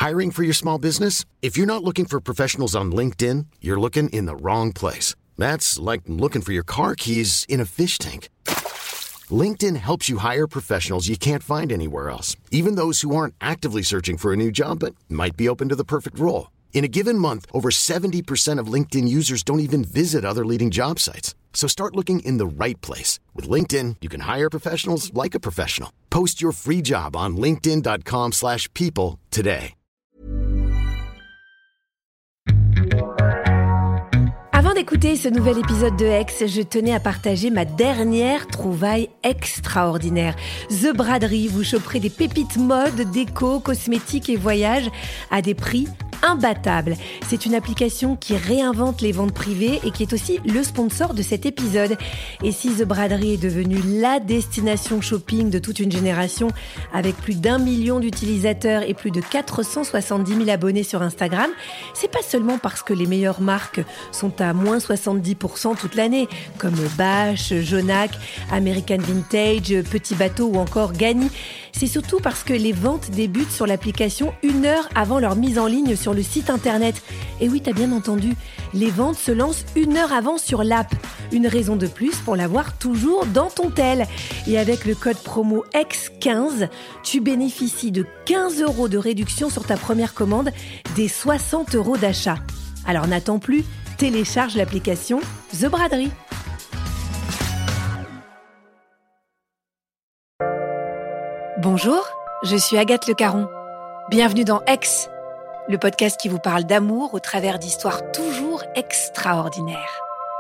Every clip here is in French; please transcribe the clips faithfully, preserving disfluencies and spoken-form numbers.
Hiring for your small business? If you're not looking for professionals on LinkedIn, you're looking in the wrong place. That's like looking for your car keys in a fish tank. LinkedIn helps you hire professionals you can't find anywhere else, even those who aren't actively searching for a new job but might be open to the perfect role. In a given month, over seventy percent of LinkedIn users don't even visit other leading job sites. So start looking in the right place. With LinkedIn, you can hire professionals like a professional. Post your free job on linkedin dot com slash people today. Avant d'écouter ce nouvel épisode de Ex, je tenais à partager ma dernière trouvaille extraordinaire. The Braderie, vous choperez des pépites mode, déco, cosmétiques et voyages à des prix imbattables. C'est une application qui réinvente les ventes privées et qui est aussi le sponsor de cet épisode. Et si The Braderie est devenue la destination shopping de toute une génération, avec plus d'un million d'utilisateurs et plus de quatre cent soixante-dix mille abonnés sur Instagram, c'est pas seulement parce que les meilleures marques sont à moins soixante-dix pour cent toute l'année, comme Bache, Jonac, American Vintage, Petit Bateau ou encore Gagny. C'est surtout parce que les ventes débutent sur l'application une heure avant leur mise en ligne sur le site internet. Et oui, t'as bien entendu, les ventes se lancent une heure avant sur l'app. Une raison de plus pour l'avoir toujours dans ton tel. Et avec le code promo E X quinze, tu bénéficies de quinze euros de réduction sur ta première commande, des soixante euros d'achat. Alors n'attends plus, télécharge l'application The Braderie. Bonjour, je suis Agathe Le Caron. Bienvenue dans Ex, le podcast qui vous parle d'amour au travers d'histoires toujours extraordinaires.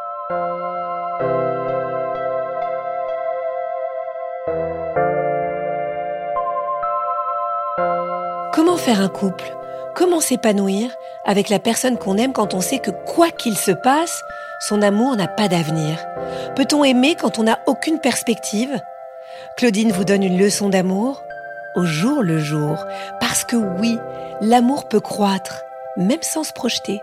Comment faire un couple ? Comment s'épanouir avec la personne qu'on aime quand on sait que quoi qu'il se passe, son amour n'a pas d'avenir ? Peut-on aimer quand on n'a aucune perspective ? Claudine vous donne une leçon d'amour au jour le jour. Parce que oui, l'amour peut croître, même sans se projeter.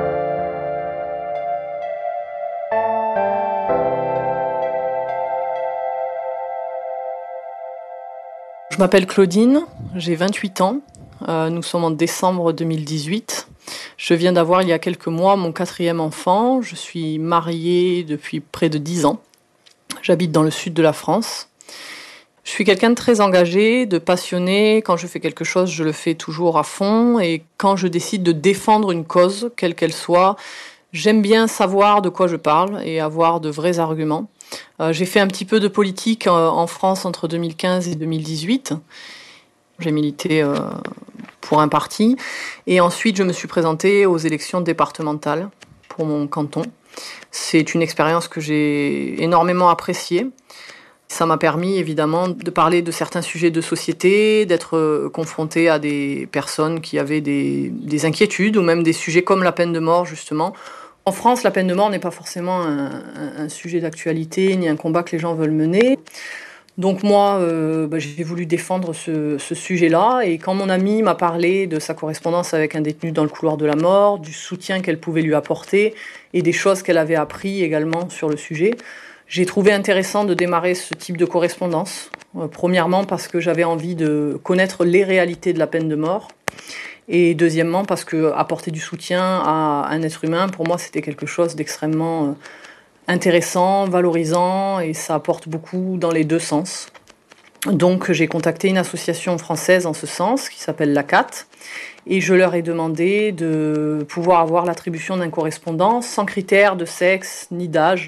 Je m'appelle Claudine, j'ai vingt-huit ans. Euh, nous sommes en décembre deux mille dix-huit. Je viens d'avoir il y a quelques mois mon quatrième enfant. Je suis mariée depuis près de dix ans. J'habite dans le sud de la France. Je suis quelqu'un de très engagé, de passionné. Quand je fais quelque chose, je le fais toujours à fond. Et quand je décide de défendre une cause, quelle qu'elle soit, j'aime bien savoir de quoi je parle et avoir de vrais arguments. Euh, j'ai fait un petit peu de politique euh, en France entre deux mille quinze et deux mille dix-huit. J'ai milité euh, pour un parti. Et ensuite, je me suis présentée aux élections départementales pour mon canton. C'est une expérience que j'ai énormément appréciée. Ça m'a permis évidemment de parler de certains sujets de société, d'être confrontée à des personnes qui avaient des, des inquiétudes ou même des sujets comme la peine de mort justement. En France, la peine de mort n'est pas forcément un, un, un sujet d'actualité ni un combat que les gens veulent mener. Donc moi, euh, bah, j'ai voulu défendre ce, ce sujet-là et quand mon amie m'a parlé de sa correspondance avec un détenu dans le couloir de la mort, du soutien qu'elle pouvait lui apporter et des choses qu'elle avait appris également sur le sujet, j'ai trouvé intéressant de démarrer ce type de correspondance. Euh, premièrement parce que j'avais envie de connaître les réalités de la peine de mort. Et deuxièmement parce que apporter du soutien à un être humain, pour moi, c'était quelque chose d'extrêmement euh, intéressant, valorisant, et ça apporte beaucoup dans les deux sens. Donc j'ai contacté une association française en ce sens, qui s'appelle l'A C A T, et je leur ai demandé de pouvoir avoir l'attribution d'un correspondant sans critère de sexe ni d'âge.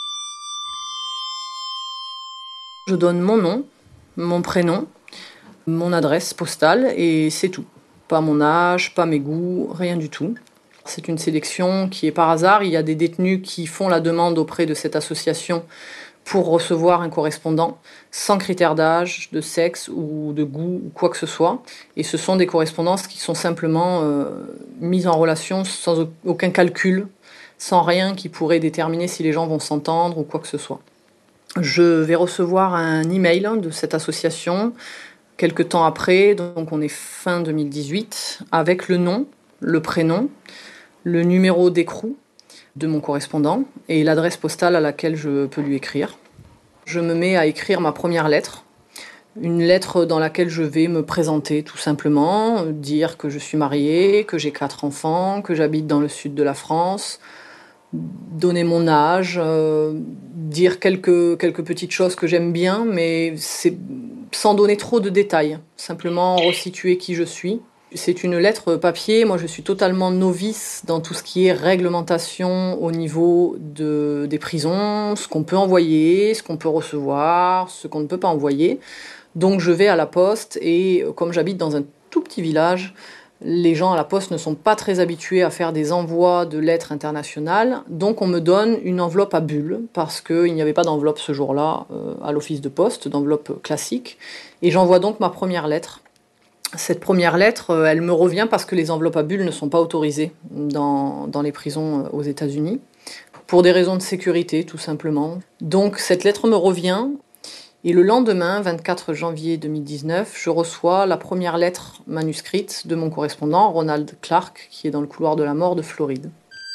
Je donne mon nom, mon prénom, mon adresse postale et c'est tout. Pas mon âge, pas mes goûts, rien du tout. C'est une sélection qui est par hasard. Il y a des détenus qui font la demande auprès de cette association pour recevoir un correspondant sans critère d'âge, de sexe ou de goût ou quoi que ce soit. Et ce sont des correspondances qui sont simplement euh, mises en relation sans aucun calcul, sans rien qui pourrait déterminer si les gens vont s'entendre ou quoi que ce soit. Je vais recevoir un email de cette association quelques temps après, donc on est fin deux mille dix-huit, avec le nom, le prénom, le numéro d'écrou de mon correspondant et l'adresse postale à laquelle je peux lui écrire. Je me mets à écrire ma première lettre, Une lettre dans laquelle je vais me présenter tout simplement, dire que je suis mariée, que j'ai quatre enfants, que j'habite dans le sud de la France, donner mon âge, euh, dire quelques, quelques petites choses que j'aime bien, mais c'est sans donner trop de détails, simplement resituer qui je suis. C'est une lettre papier, moi je suis totalement novice dans tout ce qui est réglementation au niveau de, des prisons, ce qu'on peut envoyer, ce qu'on peut recevoir, ce qu'on ne peut pas envoyer. Donc je vais à la poste et comme j'habite dans un tout petit village, les gens à la poste ne sont pas très habitués à faire des envois de lettres internationales. Donc on me donne une enveloppe à bulles parce qu'il n'y avait pas d'enveloppe ce jour-là euh, à l'office de poste, d'enveloppe classique. Et j'envoie donc ma première lettre. Cette première lettre, euh, elle me revient parce que les enveloppes à bulles ne sont pas autorisées dans, dans les prisons aux États-Unis, pour des raisons de sécurité tout simplement. Donc cette lettre me revient. Et le lendemain, vingt-quatre janvier deux mille dix-neuf, je reçois la première lettre manuscrite de mon correspondant, Ronald Clark, qui est dans le couloir de la mort de Floride.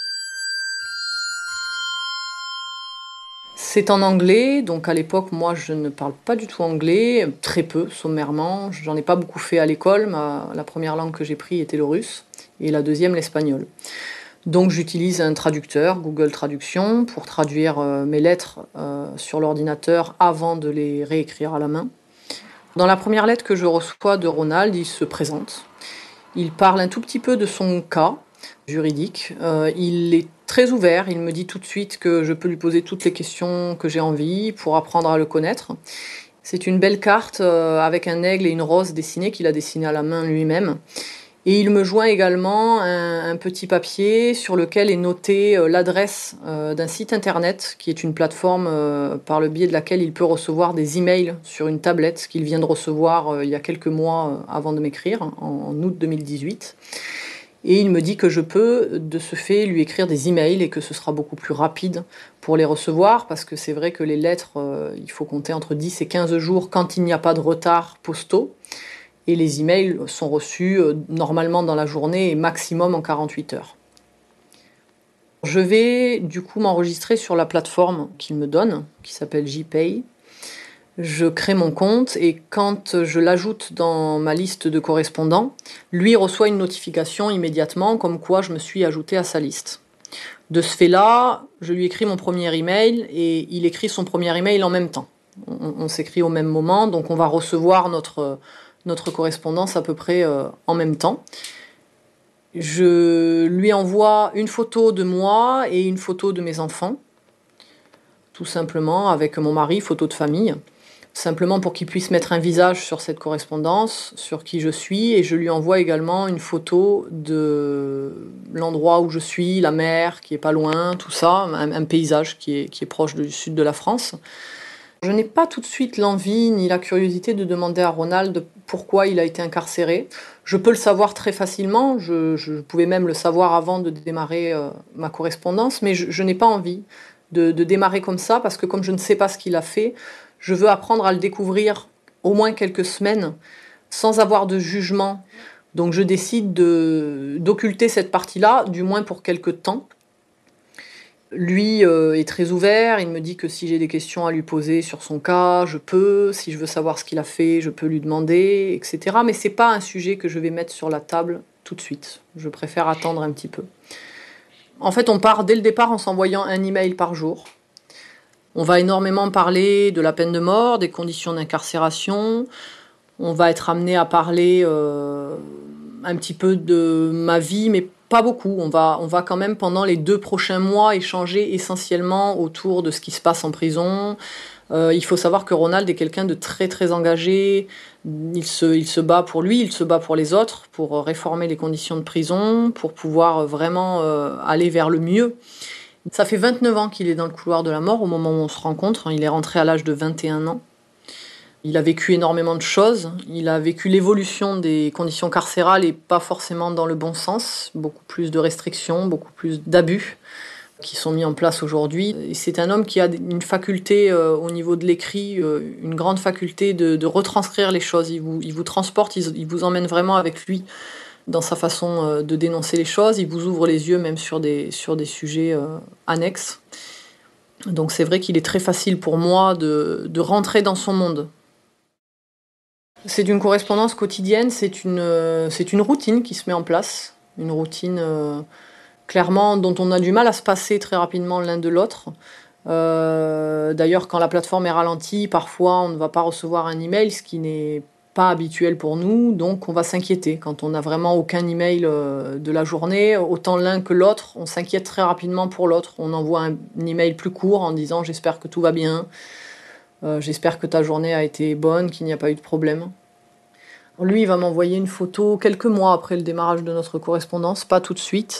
C'est en anglais, donc à l'époque, moi, je ne parle pas du tout anglais, très peu, sommairement. J'en ai pas beaucoup fait à l'école. Ma, la première langue que j'ai prise était le russe, et la deuxième, l'espagnol. Donc j'utilise un traducteur, Google Traduction, pour traduire euh, mes lettres euh, sur l'ordinateur avant de les réécrire à la main. Dans la première lettre que je reçois de Ronald, il se présente. Il parle un tout petit peu de son cas juridique. Euh, il est très ouvert, il me dit tout de suite que je peux lui poser toutes les questions que j'ai envie pour apprendre à le connaître. C'est une belle carte euh, avec un aigle et une rose dessinée qu'il a dessinée à la main lui-même. Et il me joint également un, un petit papier sur lequel est notée euh, l'adresse euh, d'un site internet qui est une plateforme euh, par le biais de laquelle il peut recevoir des emails sur une tablette qu'il vient de recevoir euh, il y a quelques mois euh, avant de m'écrire, en, en août deux mille dix-huit. Et il me dit que je peux, de ce fait, lui écrire des emails et que ce sera beaucoup plus rapide pour les recevoir parce que c'est vrai que les lettres, euh, il faut compter entre dix et quinze jours quand il n'y a pas de retard postaux. Et les emails sont reçus euh, normalement dans la journée et maximum en quarante-huit heures. Je vais du coup m'enregistrer sur la plateforme qu'il me donne, qui s'appelle J-Pay. Je crée mon compte et quand je l'ajoute dans ma liste de correspondants, lui reçoit une notification immédiatement comme quoi je me suis ajouté à sa liste. De ce fait-là, je lui écris mon premier email et il écrit son premier email en même temps. On, on s'écrit au même moment, donc on va recevoir notre... notre correspondance à peu près euh, en même temps. Je lui envoie une photo de moi et une photo de mes enfants, tout simplement avec mon mari, photo de famille, simplement pour qu'il puisse mettre un visage sur cette correspondance, sur qui je suis, et je lui envoie également une photo de l'endroit où je suis, la mer qui est pas loin, tout ça, un, un paysage qui est, qui est proche du sud de la France. Je n'ai pas tout de suite l'envie ni la curiosité de demander à Ronald pourquoi il a été incarcéré. Je peux le savoir très facilement, je, je pouvais même le savoir avant de démarrer euh, ma correspondance, mais je, je n'ai pas envie de, de démarrer comme ça parce que comme je ne sais pas ce qu'il a fait, je veux apprendre à le découvrir au moins quelques semaines sans avoir de jugement. Donc je décide de, d'occulter cette partie-là, du moins pour quelques temps. Lui euh, est très ouvert, il me dit que si j'ai des questions à lui poser sur son cas, je peux, si je veux savoir ce qu'il a fait, je peux lui demander, et cetera. Mais c'est pas un sujet que je vais mettre sur la table tout de suite. Je préfère attendre un petit peu. En fait, on part dès le départ en s'envoyant un email par jour. On va énormément parler de la peine de mort, des conditions d'incarcération. On va être amené à parler euh, un petit peu de ma vie, mais pas beaucoup. On va, on va quand même pendant les deux prochains mois échanger essentiellement autour de ce qui se passe en prison. Euh, il faut savoir que Ronald est quelqu'un de très très engagé. Il se, il se bat pour lui, il se bat pour les autres, pour réformer les conditions de prison, pour pouvoir vraiment euh, aller vers le mieux. Ça fait vingt-neuf ans qu'il est dans le couloir de la mort au moment où on se rencontre. Il est rentré à l'âge de vingt et un ans. Il a vécu énormément de choses. Il a vécu l'évolution des conditions carcérales et pas forcément dans le bon sens. Beaucoup plus de restrictions, beaucoup plus d'abus qui sont mis en place aujourd'hui. Et c'est un homme qui a une faculté euh, au niveau de l'écrit, euh, une grande faculté de, de retranscrire les choses. Il vous, il vous transporte, il, il vous emmène vraiment avec lui dans sa façon euh, de dénoncer les choses. Il vous ouvre les yeux même sur des, sur des sujets euh, annexes. Donc c'est vrai qu'il est très facile pour moi de, de rentrer dans son monde. C'est d'une correspondance quotidienne, c'est une, euh, c'est une routine qui se met en place, une routine euh, clairement dont on a du mal à se passer très rapidement l'un de l'autre. Euh, d'ailleurs, quand la plateforme est ralentie, parfois on ne va pas recevoir un email, ce qui n'est pas habituel pour nous, donc on va s'inquiéter. Quand on n'a vraiment aucun email euh, de la journée, autant l'un que l'autre, on s'inquiète très rapidement pour l'autre. On envoie un, un email plus court en disant « j'espère que tout va bien ». Euh, j'espère que ta journée a été bonne, qu'il n'y a pas eu de problème. Lui, il va m'envoyer une photo quelques mois après le démarrage de notre correspondance, pas tout de suite.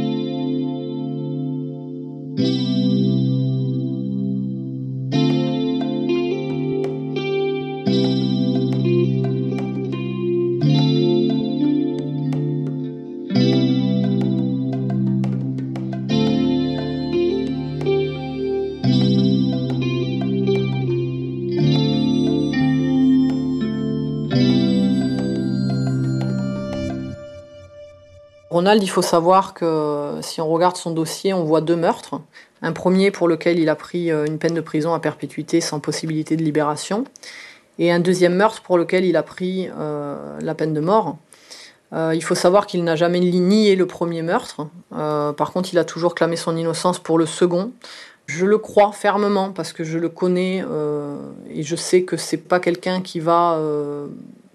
Ronald, il faut savoir que si on regarde son dossier, on voit deux meurtres. Un premier pour lequel il a pris une peine de prison à perpétuité sans possibilité de libération. Et un deuxième meurtre pour lequel il a pris euh, la peine de mort. Euh, il faut savoir qu'il n'a jamais nié le premier meurtre. Euh, par contre, il a toujours clamé son innocence pour le second. Je le crois fermement parce que je le connais euh, et je sais que c'est pas quelqu'un qui va euh,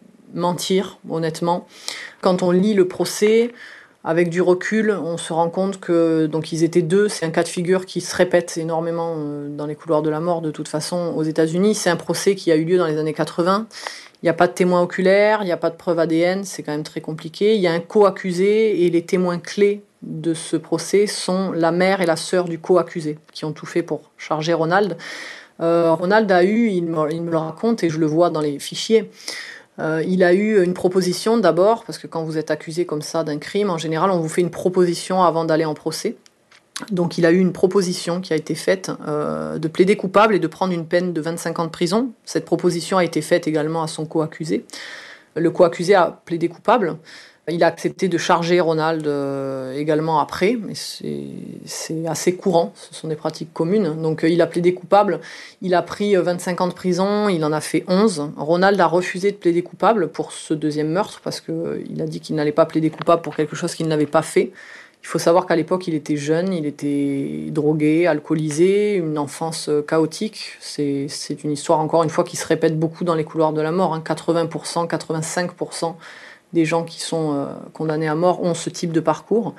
mentir, honnêtement. Quand on lit le procès, avec du recul, on se rend compte que donc ils étaient deux. C'est un cas de figure qui se répète énormément dans les couloirs de la mort de toute façon aux États-Unis. C'est un procès qui a eu lieu dans les années quatre-vingts. Il n'y a pas de témoins oculaires, il n'y a pas de preuves A D N, c'est quand même très compliqué. Il y a un co-accusé et les témoins clés de ce procès sont la mère et la sœur du co-accusé qui ont tout fait pour charger Ronald. Euh, Ronald a eu, il me, il me le raconte et je le vois dans les fichiers, Euh, il a eu une proposition d'abord, parce que quand vous êtes accusé comme ça d'un crime, en général, on vous fait une proposition avant d'aller en procès. Donc il a eu une proposition qui a été faite euh, de plaider coupable et de prendre une peine de vingt-cinq ans de prison. Cette proposition a été faite également à son co-accusé. Le co-accusé a plaidé coupable. Il a accepté de charger Ronald euh, également après, mais c'est, c'est assez courant, ce sont des pratiques communes. Donc euh, il a plaidé coupable, il a pris vingt-cinq ans de prison, il en a fait onze. Ronald a refusé de plaider coupable pour ce deuxième meurtre, parce qu'il euh, a dit qu'il n'allait pas plaider coupable pour quelque chose qu'il n'avait pas fait. Il faut savoir qu'à l'époque, il était jeune, il était drogué, alcoolisé, une enfance chaotique. C'est, c'est une histoire, encore une fois, qui se répète beaucoup dans les couloirs de la mort. Hein. quatre-vingts pour cent, quatre-vingt-cinq pour cent des gens qui sont euh, condamnés à mort ont ce type de parcours.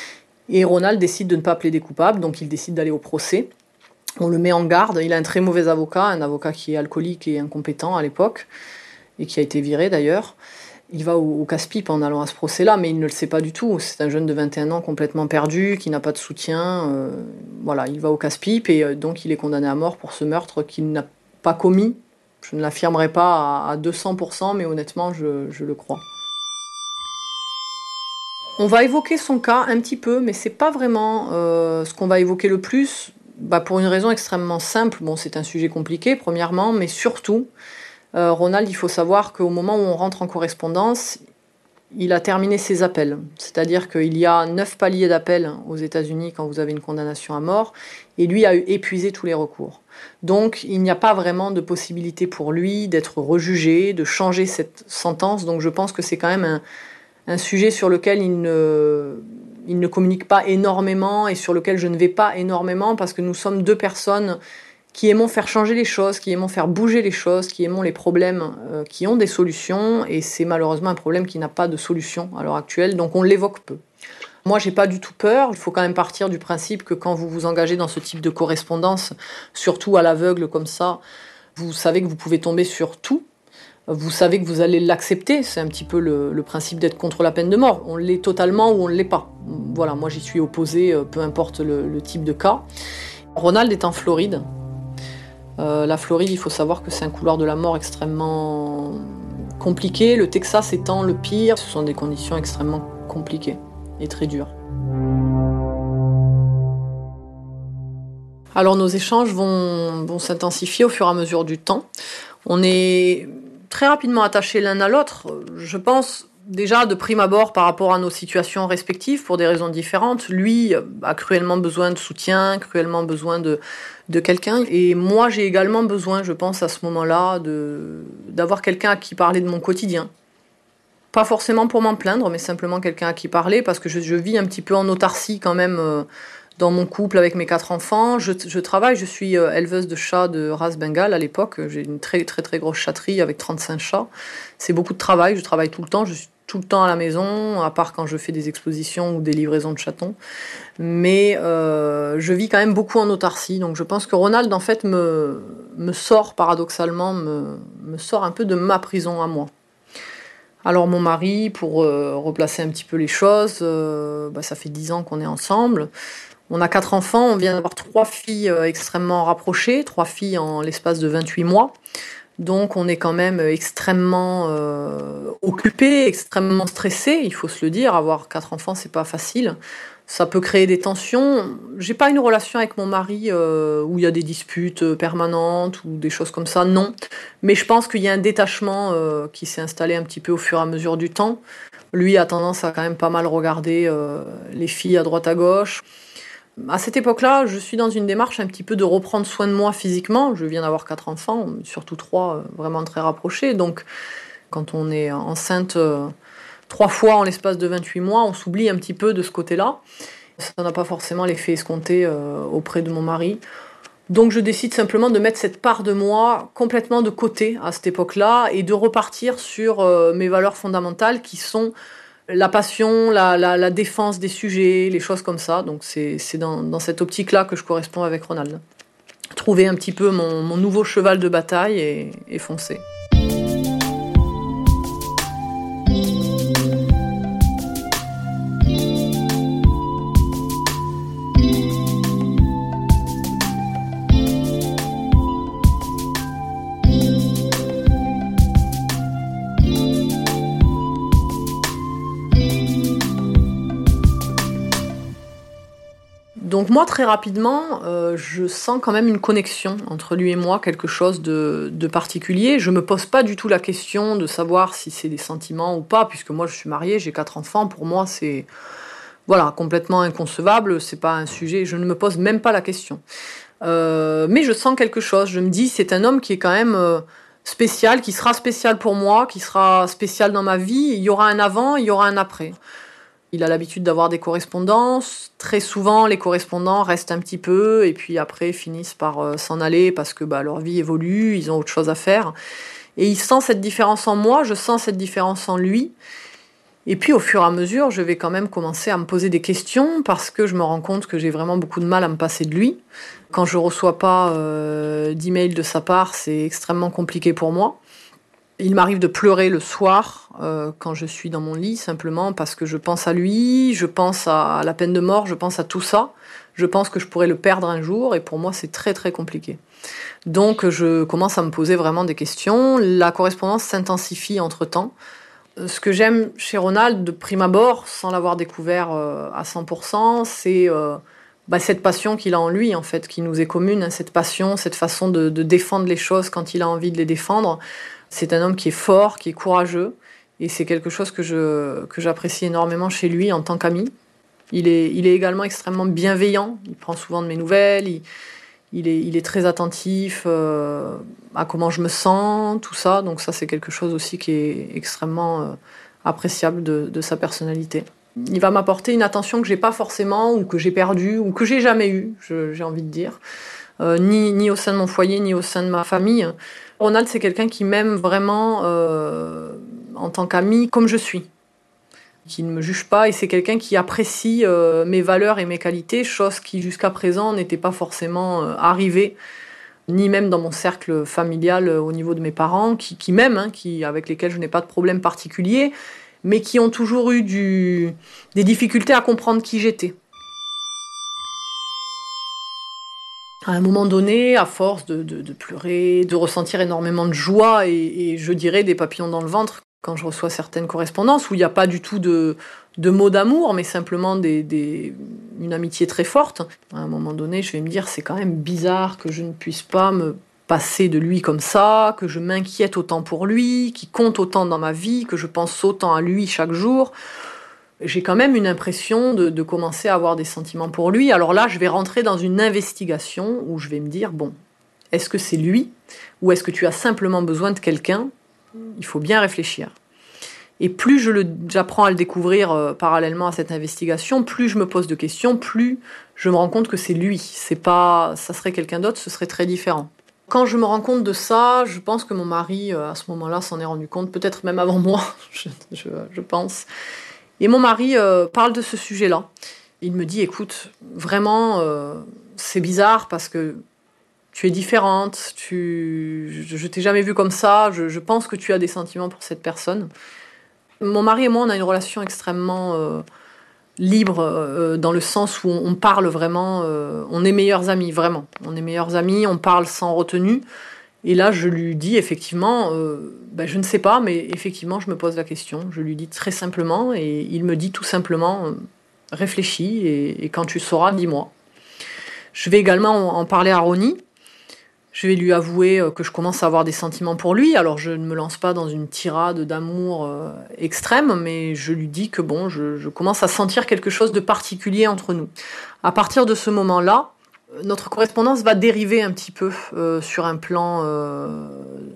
Et Ronald décide de ne pas plaider coupable, donc il décide d'aller au procès. On le met en garde, il a un très mauvais avocat, un avocat qui est alcoolique et incompétent à l'époque, et qui a été viré d'ailleurs. Il va au, au casse-pipe en allant à ce procès-là, mais il ne le sait pas du tout. C'est un jeune de vingt et un ans complètement perdu, qui n'a pas de soutien. Euh, voilà, il va au casse-pipe et euh, donc il est condamné à mort pour ce meurtre qu'il n'a pas commis. Je ne l'affirmerai pas à, à deux cents pour cent, mais honnêtement, je, je le crois. On va évoquer son cas un petit peu, mais c'est pas vraiment euh, ce qu'on va évoquer le plus, bah, pour une raison extrêmement simple. Bon, c'est un sujet compliqué, premièrement, mais surtout, euh, Ronald, il faut savoir qu'au moment où on rentre en correspondance, il a terminé ses appels. C'est-à-dire qu'il y a neuf paliers d'appels aux États-Unis quand vous avez une condamnation à mort, et lui a épuisé tous les recours. Donc, il n'y a pas vraiment de possibilité pour lui d'être rejugé, de changer cette sentence. Donc, je pense que c'est quand même un un sujet sur lequel il ne, il ne communique pas énormément et sur lequel je ne vais pas énormément, parce que nous sommes deux personnes qui aimons faire changer les choses, qui aimons faire bouger les choses, qui aimons les problèmes euh, qui ont des solutions, et c'est malheureusement un problème qui n'a pas de solution à l'heure actuelle, donc on l'évoque peu. Moi, j'ai pas du tout peur. Il faut quand même partir du principe que quand vous vous engagez dans ce type de correspondance, surtout à l'aveugle comme ça, vous savez que vous pouvez tomber sur tout. Vous savez que vous allez l'accepter, c'est un petit peu le, le principe d'être contre la peine de mort. On l'est totalement ou on ne l'est pas. Voilà, moi j'y suis opposée, peu importe le, le type de cas. Ronald est en Floride. Euh, la Floride, il faut savoir que c'est un couloir de la mort extrêmement compliqué. Le Texas étant le pire, ce sont des conditions extrêmement compliquées et très dures. Alors nos échanges vont, vont s'intensifier au fur et à mesure du temps. On est très rapidement attachés l'un à l'autre. Je pense Déjà, de prime abord, par rapport à nos situations respectives, pour des raisons différentes, lui a cruellement besoin de soutien, cruellement besoin de, de quelqu'un. Et moi, j'ai également besoin, je pense, à ce moment-là, de, d'avoir quelqu'un à qui parler de mon quotidien. Pas forcément pour m'en plaindre, mais simplement quelqu'un à qui parler, parce que je, je vis un petit peu en autarcie quand même euh, dans mon couple avec mes quatre enfants. Je, je travaille, je suis euh, éleveuse de chats de race Bengale à l'époque. J'ai une très très très grosse chatterie avec trente-cinq chats. C'est beaucoup de travail, je travaille tout le temps, je suis tout le temps à la maison, à part quand je fais des expositions ou des livraisons de chatons. Mais euh, je vis quand même beaucoup en autarcie, donc je pense que Ronald, en fait, me, me sort, paradoxalement, me, me sort un peu de ma prison à moi. Alors mon mari, pour euh, replacer un petit peu les choses, euh, bah, ça fait dix ans qu'on est ensemble. On a quatre enfants, on vient d'avoir trois filles euh, extrêmement rapprochées, trois filles en l'espace de vingt-huit mois. Donc on est quand même extrêmement euh, occupé, extrêmement stressé, il faut se le dire. Avoir quatre enfants, c'est pas facile. Ça peut créer des tensions. J'ai pas une relation avec mon mari euh, où il y a des disputes permanentes ou des choses comme ça, non. Mais je pense qu'il y a un détachement euh, qui s'est installé un petit peu au fur et à mesure du temps. Lui a tendance à quand même pas mal regarder euh, les filles à droite à gauche. À cette époque-là, je suis dans une démarche un petit peu de reprendre soin de moi physiquement. Je viens d'avoir quatre enfants, surtout trois euh, vraiment très rapprochés. Donc, quand on est enceinte euh, trois fois en l'espace de vingt-huit mois, on s'oublie un petit peu de ce côté-là. Ça n'a pas forcément l'effet escompté euh, auprès de mon mari. Donc, je décide simplement de mettre cette part de moi complètement de côté à cette époque-là et de repartir sur euh, mes valeurs fondamentales qui sont la passion, la, la, la défense des sujets, les choses comme ça. Donc c'est, c'est dans, dans cette optique-là que je corresponds avec Ronald. Trouver un petit peu mon, mon nouveau cheval de bataille et, et foncer. Donc moi, très rapidement, euh, je sens quand même une connexion entre lui et moi, quelque chose de, de particulier. Je me pose pas du tout la question de savoir si c'est des sentiments ou pas, puisque moi, je suis mariée, j'ai quatre enfants. Pour moi, c'est voilà, complètement inconcevable, c'est pas un sujet, je ne me pose même pas la question. Euh, mais je sens quelque chose, je me dis, c'est un homme qui est quand même euh, spécial, qui sera spécial pour moi, qui sera spécial dans ma vie. Il y aura un avant, il y aura un après. Il a l'habitude d'avoir des correspondances. Très souvent, les correspondants restent un petit peu et puis après finissent par euh, s'en aller parce que bah, leur vie évolue, ils ont autre chose à faire. Et il sent cette différence en moi, je sens cette différence en lui. Et puis au fur et à mesure, je vais quand même commencer à me poser des questions parce que je me rends compte que j'ai vraiment beaucoup de mal à me passer de lui. Quand je ne reçois pas euh, d'email de sa part, c'est extrêmement compliqué pour moi. Il m'arrive de pleurer le soir euh, quand je suis dans mon lit, simplement parce que je pense à lui, je pense à la peine de mort, je pense à tout ça. Je pense que je pourrais le perdre un jour et pour moi, c'est très très compliqué. Donc je commence à me poser vraiment des questions. La correspondance s'intensifie entre-temps. Ce que j'aime chez Ronald, de prime abord, sans l'avoir découvert euh, à cent pour cent, c'est euh, bah, cette passion qu'il a en lui, en fait, qui nous est commune, hein, cette passion, cette façon de, de défendre les choses quand il a envie de les défendre. C'est un homme qui est fort, qui est courageux, et c'est quelque chose que, je, que j'apprécie énormément chez lui en tant qu'ami. Il est, il est également extrêmement bienveillant, il prend souvent de mes nouvelles, il, il, est, il est très attentif euh, à comment je me sens, tout ça, donc ça c'est quelque chose aussi qui est extrêmement euh, appréciable de, de sa personnalité. Il va m'apporter une attention que j'ai pas forcément, ou que j'ai perdue, ou que j'ai jamais eue, je, j'ai envie de dire, euh, ni, ni au sein de mon foyer, ni au sein de ma famille. Ronald, c'est quelqu'un qui m'aime vraiment euh, en tant qu'ami, comme je suis, qui ne me juge pas, et c'est quelqu'un qui apprécie euh, mes valeurs et mes qualités, chose qui jusqu'à présent n'était pas forcément euh, arrivée, ni même dans mon cercle familial euh, au niveau de mes parents, qui, qui m'aiment, hein, qui, avec lesquels je n'ai pas de problème particulier, mais qui ont toujours eu du, des difficultés à comprendre qui j'étais. À un moment donné, à force de, de, de pleurer, de ressentir énormément de joie et, et je dirais des papillons dans le ventre quand je reçois certaines correspondances où il n'y a pas du tout de, de mots d'amour, mais simplement des, des, une amitié très forte. À un moment donné, je vais me dire, c'est quand même bizarre que je ne puisse pas me passer de lui comme ça, que je m'inquiète autant pour lui, qu'il compte autant dans ma vie, que je pense autant à lui chaque jour. J'ai quand même une impression de, de commencer à avoir des sentiments pour lui. Alors là, je vais rentrer dans une investigation où je vais me dire, bon, est-ce que c'est lui ou est-ce que tu as simplement besoin de quelqu'un ? Il faut bien réfléchir. Et plus je le, j'apprends à le découvrir euh, parallèlement à cette investigation, plus je me pose de questions, plus je me rends compte que c'est lui. C'est pas, ça serait quelqu'un d'autre, ce serait très différent. Quand je me rends compte de ça, je pense que mon mari, euh, à ce moment-là, s'en est rendu compte, peut-être même avant moi, je, je, je pense. Et mon mari euh, parle de ce sujet-là. Il me dit, écoute, vraiment, euh, c'est bizarre parce que tu es différente, tu... je, je t'ai jamais vue comme ça, je, je pense que tu as des sentiments pour cette personne. Mon mari et moi, on a une relation extrêmement euh, libre, euh, dans le sens où on, on parle vraiment, euh, on est meilleurs amis, vraiment. On est meilleurs amis, on parle sans retenue. Et là, je lui dis effectivement, euh, ben, je ne sais pas, mais effectivement, je me pose la question. Je lui dis très simplement, et il me dit tout simplement, euh, réfléchis, et, et quand tu sauras, dis-moi. Je vais également en, en parler à Ronnie. Je vais lui avouer que je commence à avoir des sentiments pour lui. Alors, je ne me lance pas dans une tirade d'amour euh, extrême, mais je lui dis que bon, je, je commence à sentir quelque chose de particulier entre nous. À partir de ce moment-là, notre correspondance va dériver un petit peu euh, sur un plan euh,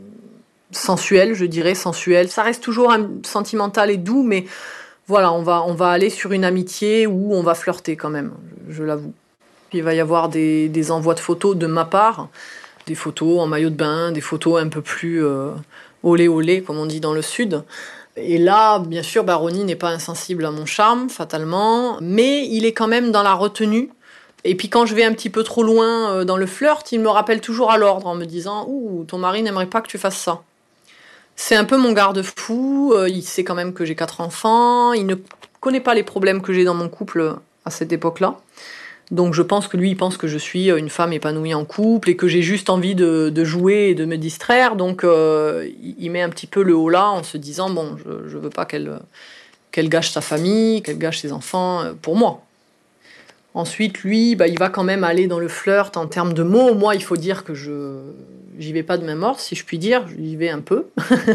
sensuel, je dirais, sensuel. Ça reste toujours un, sentimental et doux, mais voilà, on va, on va aller sur une amitié où on va flirter quand même, je, je l'avoue. Il va y avoir des, des envois de photos de ma part, des photos en maillot de bain, des photos un peu plus euh, olé olé, comme on dit dans le sud. Et là, bien sûr, bah, Ronnie n'est pas insensible à mon charme, fatalement, mais il est quand même dans la retenue. Et puis quand je vais un petit peu trop loin euh, dans le flirt, il me rappelle toujours à l'ordre en me disant « Ouh, ton mari n'aimerait pas que tu fasses ça ». C'est un peu mon garde-fou, euh, il sait quand même que j'ai quatre enfants, il ne connaît pas les problèmes que j'ai dans mon couple à cette époque-là. Donc je pense que lui, il pense que je suis une femme épanouie en couple et que j'ai juste envie de, de jouer et de me distraire. Donc euh, il met un petit peu le haut là en se disant, bon, je ne veux pas qu'elle, qu'elle gâche sa famille, qu'elle gâche ses enfants pour moi. Ensuite, lui, bah, il va quand même aller dans le flirt en termes de mots. Moi, il faut dire que je j'y vais pas de main morte, si je puis dire. J'y vais un peu.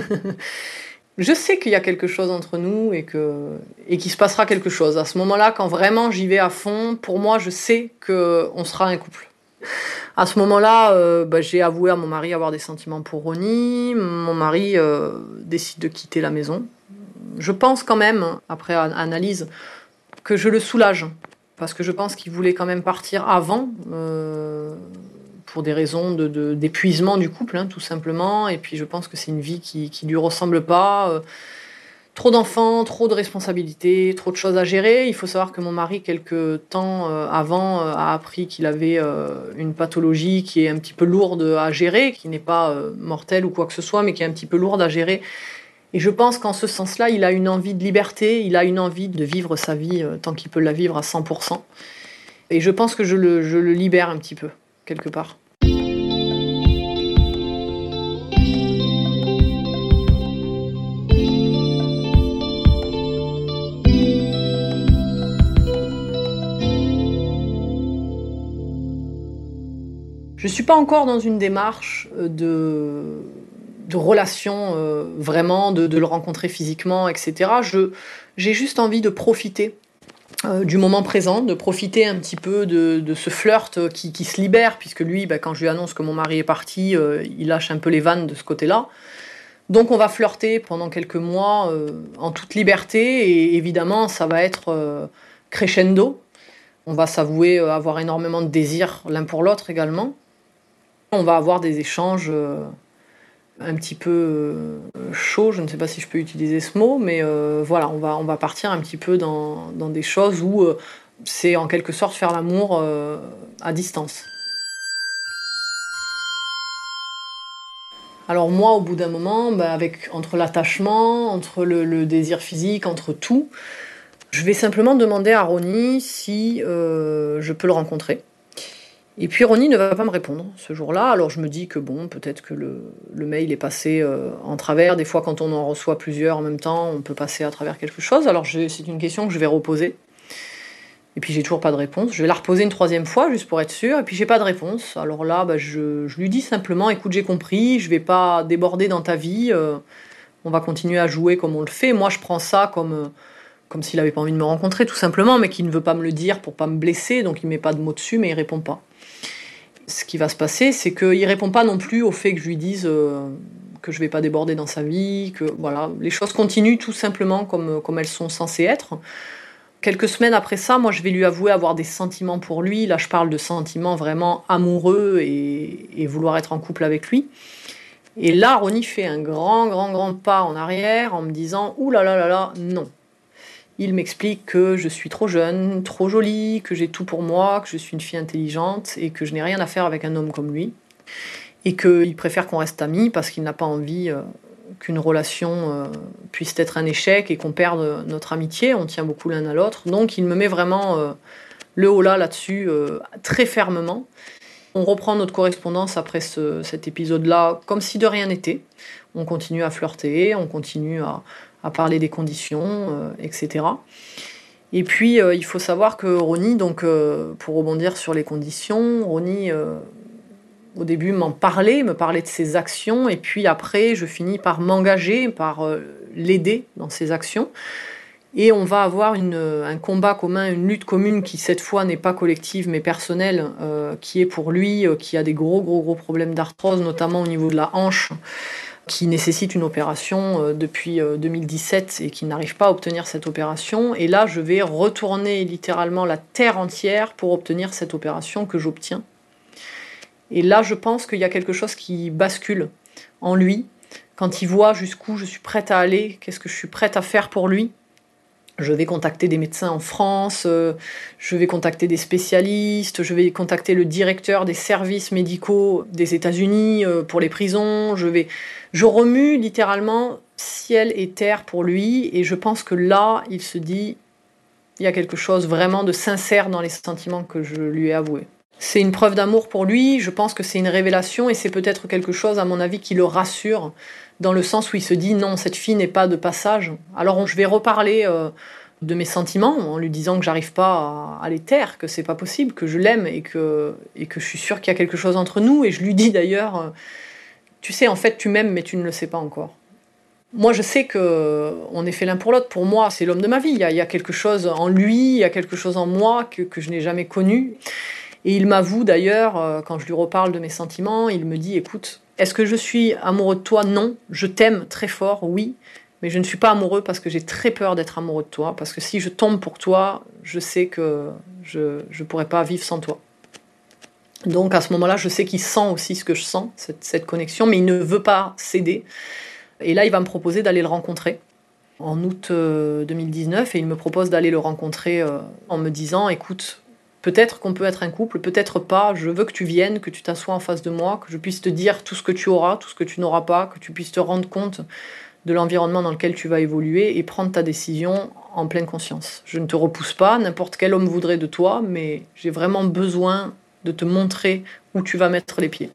Je sais qu'il y a quelque chose entre nous et, que, et qu'il se passera quelque chose. À ce moment-là, quand vraiment j'y vais à fond, pour moi, je sais qu'on sera un couple. À ce moment-là, euh, bah, j'ai avoué à mon mari avoir des sentiments pour Ronnie. Mon mari euh, décide de quitter la maison. Je pense quand même, après analyse, que je le soulage. Parce que je pense qu'il voulait quand même partir avant, euh, pour des raisons de, de, d'épuisement du couple, hein, tout simplement. Et puis je pense que c'est une vie qui ne lui ressemble pas. Euh, trop d'enfants, trop de responsabilités, trop de choses à gérer. Il faut savoir que mon mari, quelques temps euh, avant, euh, a appris qu'il avait euh, une pathologie qui est un petit peu lourde à gérer, qui n'est pas euh, mortelle ou quoi que ce soit, mais qui est un petit peu lourde à gérer. Et je pense qu'en ce sens-là, il a une envie de liberté, il a une envie de vivre sa vie euh, tant qu'il peut la vivre à cent pour cent. Et je pense que je le, je le libère un petit peu, quelque part. Je ne suis pas encore dans une démarche de, de relation, euh, vraiment, de, de le rencontrer physiquement, et cetera. Je, j'ai juste envie de profiter euh, du moment présent, de profiter un petit peu de, de ce flirt qui, qui se libère, puisque lui, bah, quand je lui annonce que mon mari est parti, euh, il lâche un peu les vannes de ce côté-là. Donc on va flirter pendant quelques mois euh, en toute liberté, et évidemment, ça va être euh, crescendo. On va s'avouer euh, avoir énormément de désir l'un pour l'autre également. On va avoir des échanges euh, un petit peu euh, chauds, je ne sais pas si je peux utiliser ce mot, mais euh, voilà, on va, on va partir un petit peu dans, dans des choses où euh, c'est en quelque sorte faire l'amour euh, à distance. Alors moi, au bout d'un moment, bah, avec, entre l'attachement, entre le, le désir physique, entre tout, je vais simplement demander à Ronnie si euh, je peux le rencontrer. Et puis Ronnie ne va pas me répondre ce jour-là, alors je me dis que bon, peut-être que le, le mail est passé euh, en travers. Des fois, quand on en reçoit plusieurs en même temps, on peut passer à travers quelque chose. Alors je, c'est une question que je vais reposer. Et puis j'ai toujours pas de réponse. Je vais la reposer une troisième fois, juste pour être sûre, et puis j'ai pas de réponse. Alors là, bah, je, je lui dis simplement, écoute, j'ai compris, je vais pas déborder dans ta vie, euh, on va continuer à jouer comme on le fait. Moi, je prends ça comme, euh, comme s'il avait pas envie de me rencontrer, tout simplement, mais qu'il ne veut pas me le dire pour pas me blesser, donc il met pas de mots dessus, mais il répond pas. Ce qui va se passer, c'est qu'il répond pas non plus au fait que je lui dise euh, que je vais pas déborder dans sa vie, que voilà, les choses continuent tout simplement comme, comme elles sont censées être. Quelques semaines après ça, moi, je vais lui avouer avoir des sentiments pour lui. Là, je parle de sentiments vraiment amoureux et, et vouloir être en couple avec lui. Et là, Ronnie fait un grand, grand, grand pas en arrière en me disant « Ouh là là là là, non ». Il m'explique que je suis trop jeune, trop jolie, que j'ai tout pour moi, que je suis une fille intelligente et que je n'ai rien à faire avec un homme comme lui. Et qu'il préfère qu'on reste amis parce qu'il n'a pas envie... Euh, qu'une relation euh, puisse être un échec et qu'on perde notre amitié, on tient beaucoup l'un à l'autre. Donc il me met vraiment euh, le holà là-dessus, euh, très fermement. On reprend notre correspondance après ce, cet épisode-là, comme si de rien n'était. On continue à flirter, on continue à, à parler des conditions, euh, et cetera. Et puis euh, il faut savoir que Ronnie, donc, euh, pour rebondir sur les conditions, Ronnie... Euh, au début, m'en parlait, me parlait de ses actions, et puis après, je finis par m'engager, par euh, l'aider dans ses actions. Et on va avoir une, un combat commun, une lutte commune qui, cette fois, n'est pas collective, mais personnelle, euh, qui est pour lui, euh, qui a des gros, gros, gros problèmes d'arthrose, notamment au niveau de la hanche, qui nécessite une opération euh, depuis euh, deux mille dix-sept et qui n'arrive pas à obtenir cette opération. Et là, je vais retourner littéralement la terre entière pour obtenir cette opération que j'obtiens. Et là, je pense qu'il y a quelque chose qui bascule en lui. Quand il voit jusqu'où je suis prête à aller, qu'est-ce que je suis prête à faire pour lui, je vais contacter des médecins en France, euh, je vais contacter des spécialistes, je vais contacter le directeur des services médicaux des États-Unis euh, pour les prisons. Je vais, je remue littéralement ciel et terre pour lui. Et je pense que là, il se dit, il y a quelque chose vraiment de sincère dans les sentiments que je lui ai avoués. C'est une preuve d'amour pour lui, je pense que c'est une révélation et c'est peut-être quelque chose, à mon avis, qui le rassure, dans le sens où il se dit « non, cette fille n'est pas de passage ». Alors je vais reparler euh, de mes sentiments en lui disant que j'arrive pas à, à les taire, que c'est pas possible, que je l'aime et que, et que je suis sûre qu'il y a quelque chose entre nous. Et je lui dis d'ailleurs euh, « tu sais, en fait, tu m'aimes, mais tu ne le sais pas encore ». Moi, je sais qu'on est fait l'un pour l'autre. Pour moi, c'est l'homme de ma vie. Il y a, il y a quelque chose en lui, il y a quelque chose en moi que, que je n'ai jamais connu. Et il m'avoue d'ailleurs, quand je lui reparle de mes sentiments, il me dit « écoute, est-ce que je suis amoureux de toi ? Non. Je t'aime très fort, oui. Mais je ne suis pas amoureux parce que j'ai très peur d'être amoureux de toi. Parce que si je tombe pour toi, je sais que je ne pourrais pas vivre sans toi. » Donc à ce moment-là, je sais qu'il sent aussi ce que je sens, cette, cette connexion, mais il ne veut pas céder. Et là, il va me proposer d'aller le rencontrer en août deux mille dix-neuf. Et il me propose d'aller le rencontrer euh, en me disant « écoute, peut-être qu'on peut être un couple, peut-être pas. Je veux que tu viennes, que tu t'assoies en face de moi, que je puisse te dire tout ce que tu auras, tout ce que tu n'auras pas, que tu puisses te rendre compte de l'environnement dans lequel tu vas évoluer et prendre ta décision en pleine conscience. Je ne te repousse pas, n'importe quel homme voudrait de toi, mais j'ai vraiment besoin de te montrer où tu vas mettre les pieds. »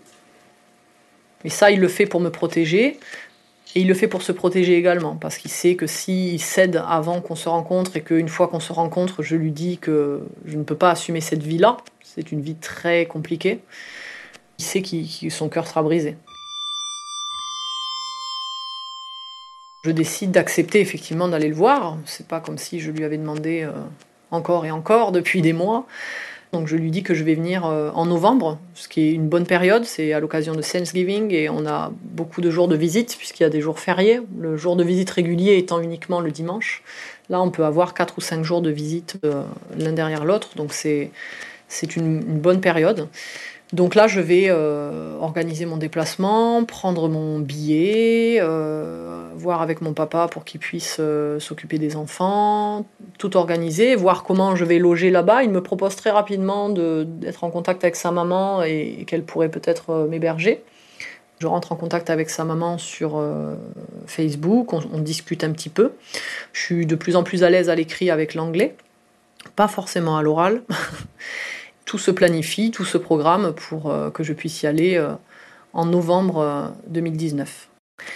Et ça, il le fait pour me protéger. Et il le fait pour se protéger également, parce qu'il sait que s'il cède avant qu'on se rencontre et qu'une fois qu'on se rencontre, je lui dis que je ne peux pas assumer cette vie-là, c'est une vie très compliquée, il sait qu'il, qu'il, son cœur sera brisé. Je décide d'accepter effectivement d'aller le voir. C'est pas comme si je lui avais demandé euh, encore et encore depuis des mois. Donc je lui dis que je vais venir en novembre, ce qui est une bonne période, c'est à l'occasion de Thanksgiving et on a beaucoup de jours de visite puisqu'il y a des jours fériés. Le jour de visite régulier étant uniquement le dimanche. Là, on peut avoir quatre ou cinq jours de visite euh, l'un derrière l'autre, donc c'est, c'est une, une bonne période. Donc là, je vais euh, organiser mon déplacement, prendre mon billet, euh, voir avec mon papa pour qu'il puisse euh, s'occuper des enfants, tout organiser, voir comment je vais loger là-bas. Il me propose très rapidement de, d'être en contact avec sa maman et, et qu'elle pourrait peut-être euh, m'héberger. Je rentre en contact avec sa maman sur euh, Facebook, on, on discute un petit peu. Je suis de plus en plus à l'aise à l'écrit avec l'anglais, pas forcément à l'oral. Tout se planifie, tout se programme pour euh, que je puisse y aller euh, en novembre euh, deux mille dix-neuf.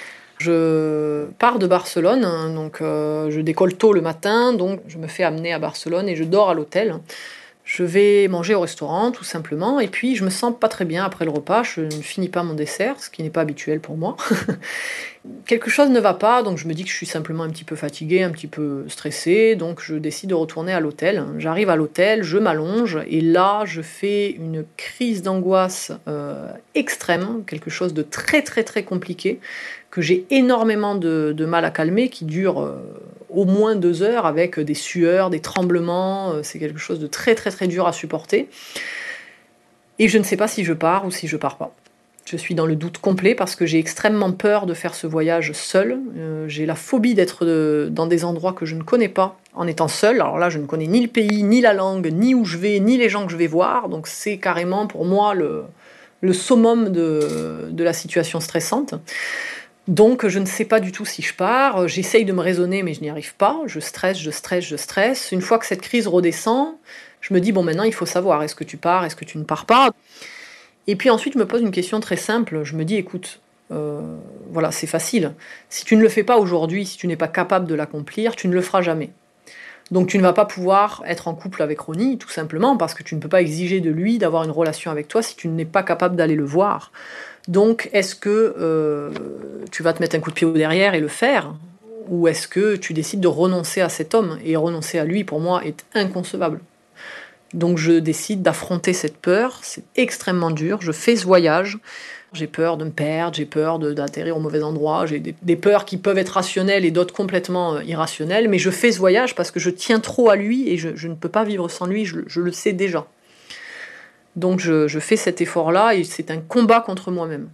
Je pars de Barcelone, hein, donc euh, je décolle tôt le matin, donc je me fais amener à Barcelone et je dors à l'hôtel. Je vais manger au restaurant, tout simplement, et puis je me sens pas très bien après le repas, je ne finis pas mon dessert, ce qui n'est pas habituel pour moi. Quelque chose ne va pas, donc je me dis que je suis simplement un petit peu fatiguée, un petit peu stressée, donc je décide de retourner à l'hôtel. J'arrive à l'hôtel, je m'allonge, et là, je fais une crise d'angoisse euh, extrême, quelque chose de très très très compliqué, que j'ai énormément de, de mal à calmer, qui dure euh, au moins deux heures, avec des sueurs, des tremblements, euh, c'est quelque chose de très très très dur à supporter. Et je ne sais pas si je pars ou si je pars pas. Je suis dans le doute complet parce que j'ai extrêmement peur de faire ce voyage seule. Euh, j'ai la phobie d'être de, dans des endroits que je ne connais pas en étant seule. Alors là, je ne connais ni le pays, ni la langue, ni où je vais, ni les gens que je vais voir. Donc c'est carrément pour moi le, le summum de, de la situation stressante. Donc je ne sais pas du tout si je pars. J'essaye de me raisonner, mais je n'y arrive pas. Je stresse, je stresse, je stresse. Une fois que cette crise redescend, je me dis, bon, maintenant, il faut savoir, est-ce que tu pars, est-ce que tu ne pars pas ? Et puis ensuite, je me pose une question très simple. Je me dis, écoute, euh, voilà, c'est facile. Si tu ne le fais pas aujourd'hui, si tu n'es pas capable de l'accomplir, tu ne le feras jamais. Donc tu ne vas pas pouvoir être en couple avec Ronnie, tout simplement, parce que tu ne peux pas exiger de lui d'avoir une relation avec toi si tu n'es pas capable d'aller le voir. Donc est-ce que euh, tu vas te mettre un coup de pied au derrière et le faire ? Ou est-ce que tu décides de renoncer à cet homme ? Et renoncer à lui, pour moi, est inconcevable. Donc je décide d'affronter cette peur, c'est extrêmement dur, je fais ce voyage, j'ai peur de me perdre, j'ai peur de, d'atterrir au mauvais endroit, j'ai des, des peurs qui peuvent être rationnelles et d'autres complètement euh, irrationnelles, mais je fais ce voyage parce que je tiens trop à lui et je, je ne peux pas vivre sans lui, je, je le sais déjà. Donc je, je fais cet effort-là et c'est un combat contre moi-même.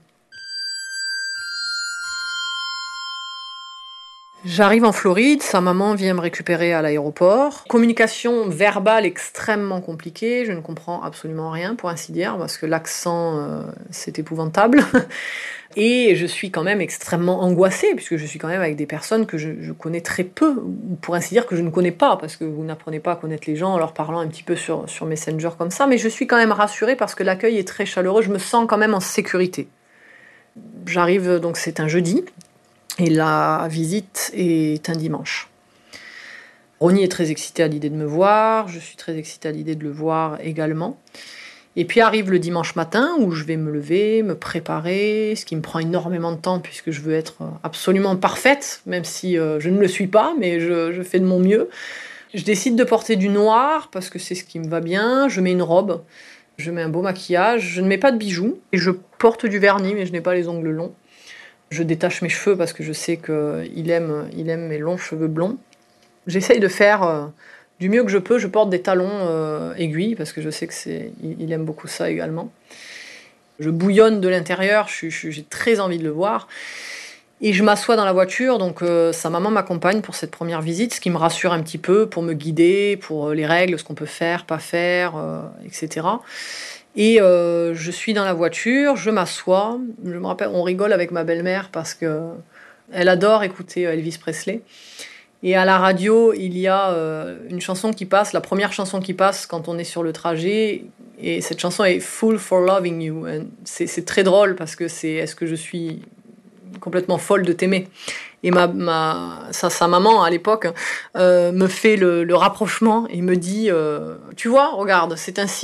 J'arrive en Floride, sa maman vient me récupérer à l'aéroport. Communication verbale extrêmement compliquée, je ne comprends absolument rien pour ainsi dire, parce que l'accent, euh, c'est épouvantable. Et je suis quand même extrêmement angoissée, puisque je suis quand même avec des personnes que je, je connais très peu, ou pour ainsi dire que je ne connais pas, parce que vous n'apprenez pas à connaître les gens en leur parlant un petit peu sur, sur Messenger comme ça, mais je suis quand même rassurée parce que l'accueil est très chaleureux, je me sens quand même en sécurité. J'arrive, donc c'est un jeudi, et la visite est un dimanche. Ronnie est très excité à l'idée de me voir, je suis très excitée à l'idée de le voir également. Et puis arrive le dimanche matin où je vais me lever, me préparer, ce qui me prend énormément de temps puisque je veux être absolument parfaite, même si euh, je ne le suis pas, mais je, je fais de mon mieux. Je décide de porter du noir parce que c'est ce qui me va bien, je mets une robe, je mets un beau maquillage, je ne mets pas de bijoux, et je porte du vernis mais je n'ai pas les ongles longs. Je détache mes cheveux parce que je sais qu'il aime, il aime mes longs cheveux blonds. J'essaye de faire euh, du mieux que je peux. Je porte des talons euh, aiguilles parce que je sais qu'il il aime beaucoup ça également. Je bouillonne de l'intérieur, je, je, j'ai très envie de le voir. Et je m'assois dans la voiture, donc euh, sa maman m'accompagne pour cette première visite, ce qui me rassure un petit peu pour me guider, pour les règles, ce qu'on peut faire, pas faire, euh, et cetera. Et euh, je suis dans la voiture, je m'assois. Je me rappelle, on rigole avec ma belle-mère parce que elle adore écouter Elvis Presley. Et à la radio, il y a euh, une chanson qui passe, la première chanson qui passe quand on est sur le trajet. Et cette chanson est Fool for Loving You. C'est, c'est très drôle parce que c'est est-ce que je suis complètement folle de t'aimer. Et ma, ma, sa, sa maman, à l'époque, euh, me fait le, le rapprochement et me dit euh, « Tu vois, regarde, c'est un signe ».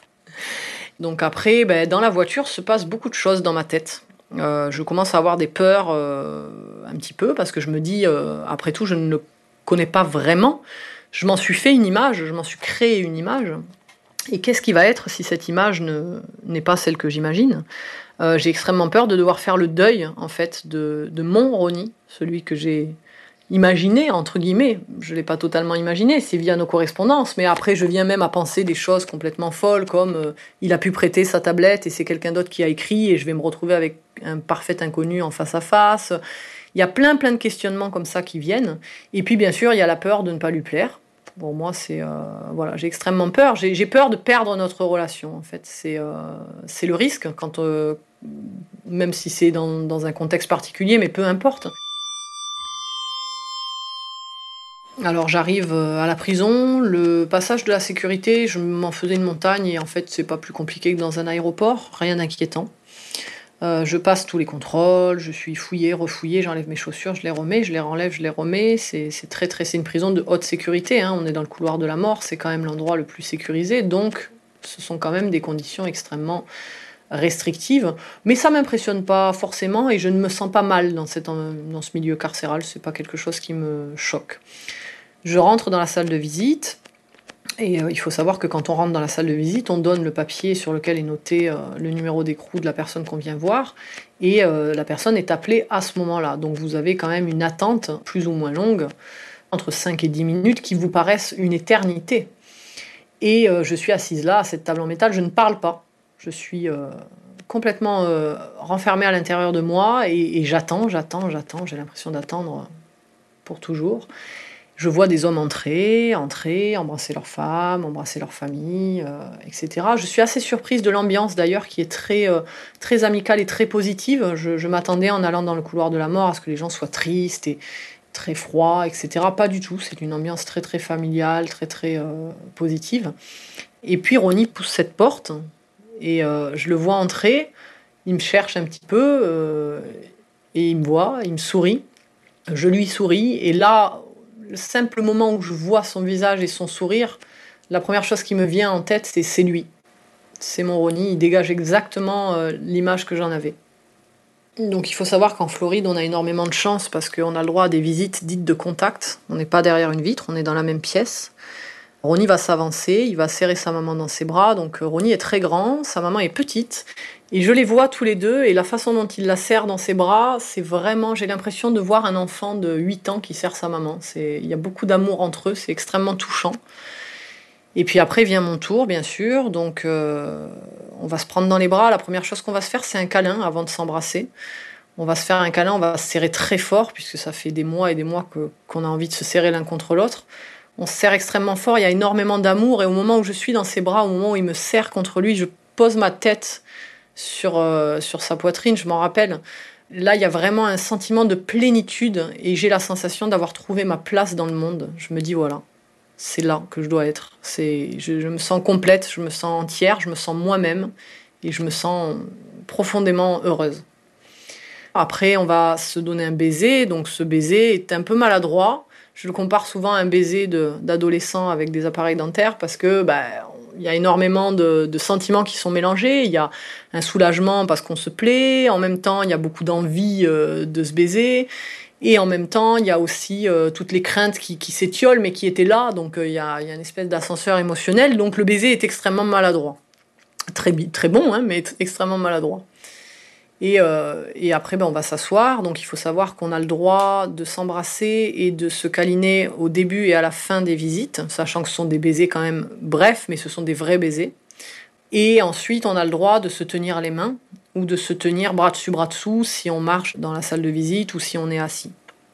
Donc après, ben, dans la voiture, se passe beaucoup de choses dans ma tête. Euh, je commence à avoir des peurs euh, un petit peu, parce que je me dis, euh, après tout, je ne le connais pas vraiment. Je m'en suis fait une image, je m'en suis créé une image. Et qu'est-ce qui va être si cette image ne, n'est pas celle que j'imagine ? euh, J'ai extrêmement peur de devoir faire le deuil, en fait, de, de mon Ronnie, celui que j'ai imaginé, entre guillemets. Je ne l'ai pas totalement imaginé, c'est via nos correspondances, mais après je viens même à penser des choses complètement folles, comme euh, il a pu prêter sa tablette et c'est quelqu'un d'autre qui a écrit et je vais me retrouver avec un parfait inconnu en face à face. Il y a plein plein de questionnements comme ça qui viennent. Et puis bien sûr, il y a la peur de ne pas lui plaire. Pour moi, c'est, euh, voilà, j'ai extrêmement peur. J'ai, j'ai peur de perdre notre relation, en fait. C'est, euh, c'est le risque, quand, euh, même si c'est dans, dans un contexte particulier, mais peu importe. Alors j'arrive à la prison, le passage de la sécurité, je m'en faisais une montagne et en fait c'est pas plus compliqué que dans un aéroport, rien d'inquiétant. Euh, je passe tous les contrôles, je suis fouillée, refouillée, j'enlève mes chaussures, je les remets, je les renlève, je les remets. C'est, c'est très, très, c'est une prison de haute sécurité, hein. On est dans le couloir de la mort, c'est quand même l'endroit le plus sécurisé, donc ce sont quand même des conditions extrêmement restrictives. Mais ça m'impressionne pas forcément et je ne me sens pas mal dans, cette, dans ce milieu carcéral, c'est pas quelque chose qui me choque. Je rentre dans la salle de visite. Et euh, il faut savoir que quand on rentre dans la salle de visite, on donne le papier sur lequel est noté euh, le numéro d'écrou de la personne qu'on vient voir, et euh, la personne est appelée à ce moment-là. Donc vous avez quand même une attente plus ou moins longue, entre cinq et dix minutes, qui vous paraissent une éternité. Et euh, je suis assise là, à cette table en métal, je ne parle pas. Je suis euh, complètement euh, renfermée à l'intérieur de moi, et, et j'attends, j'attends, j'attends, j'ai l'impression d'attendre pour toujours. Je vois des hommes entrer, entrer, embrasser leurs femmes, embrasser leur famille, euh, et cetera. Je suis assez surprise de l'ambiance d'ailleurs qui est très, euh, très amicale et très positive. Je, je m'attendais en allant dans le couloir de la mort à ce que les gens soient tristes et très froids, et cetera. Pas du tout, c'est une ambiance très très familiale, très très euh, positive. Et puis Ronnie pousse cette porte et euh, je le vois entrer, il me cherche un petit peu euh, et il me voit, il me sourit. Je lui souris et là... Le simple moment où je vois son visage et son sourire, la première chose qui me vient en tête, c'est c'est lui. C'est mon Ronnie, il dégage exactement euh, l'image que j'en avais. Donc il faut savoir qu'en Floride, on a énormément de chance parce qu'on a le droit à des visites dites de contact. On n'est pas derrière une vitre, on est dans la même pièce. Ronnie va s'avancer, il va serrer sa maman dans ses bras. Donc Ronnie est très grand, sa maman est petite. Et je les vois tous les deux, et la façon dont il la serre dans ses bras, c'est vraiment, j'ai l'impression de voir un enfant de huit ans qui serre sa maman. C'est, il y a beaucoup d'amour entre eux, c'est extrêmement touchant. Et puis après vient mon tour, bien sûr, donc euh, on va se prendre dans les bras. La première chose qu'on va se faire, c'est un câlin avant de s'embrasser. On va se faire un câlin, on va se serrer très fort, puisque ça fait des mois et des mois que, qu'on a envie de se serrer l'un contre l'autre. On se serre extrêmement fort, il y a énormément d'amour, et au moment où je suis dans ses bras, au moment où il me serre contre lui, je pose ma tête sur, euh, sur sa poitrine, je m'en rappelle. Là, il y a vraiment un sentiment de plénitude et j'ai la sensation d'avoir trouvé ma place dans le monde. Je me dis, voilà, c'est là que je dois être. C'est, je, je me sens complète, je me sens entière, je me sens moi-même et je me sens profondément heureuse. Après, on va se donner un baiser. Donc, ce baiser est un peu maladroit. Je le compare souvent à un baiser de, d'adolescent avec des appareils dentaires parce que bah, il y a énormément de, de sentiments qui sont mélangés. Il y a un soulagement parce qu'on se plaît. En même temps, il y a beaucoup d'envie euh, de se baiser. Et en même temps, il y a aussi euh, toutes les craintes qui, qui s'étiolent, mais qui étaient là. Donc, euh, il y a, il y a une espèce d'ascenseur émotionnel. Donc, le baiser est extrêmement maladroit. Très, très bon, hein, mais extrêmement maladroit. Et, euh, et après, ben, on va s'asseoir. Donc, il faut savoir qu'on a le droit de s'embrasser et de se câliner au début et à la fin des visites, sachant que ce sont des baisers quand même brefs, mais ce sont des vrais baisers. Et ensuite, on a le droit de se tenir les mains ou de se tenir bras dessus, bras dessous si on marche dans la salle de visite ou si on est assis.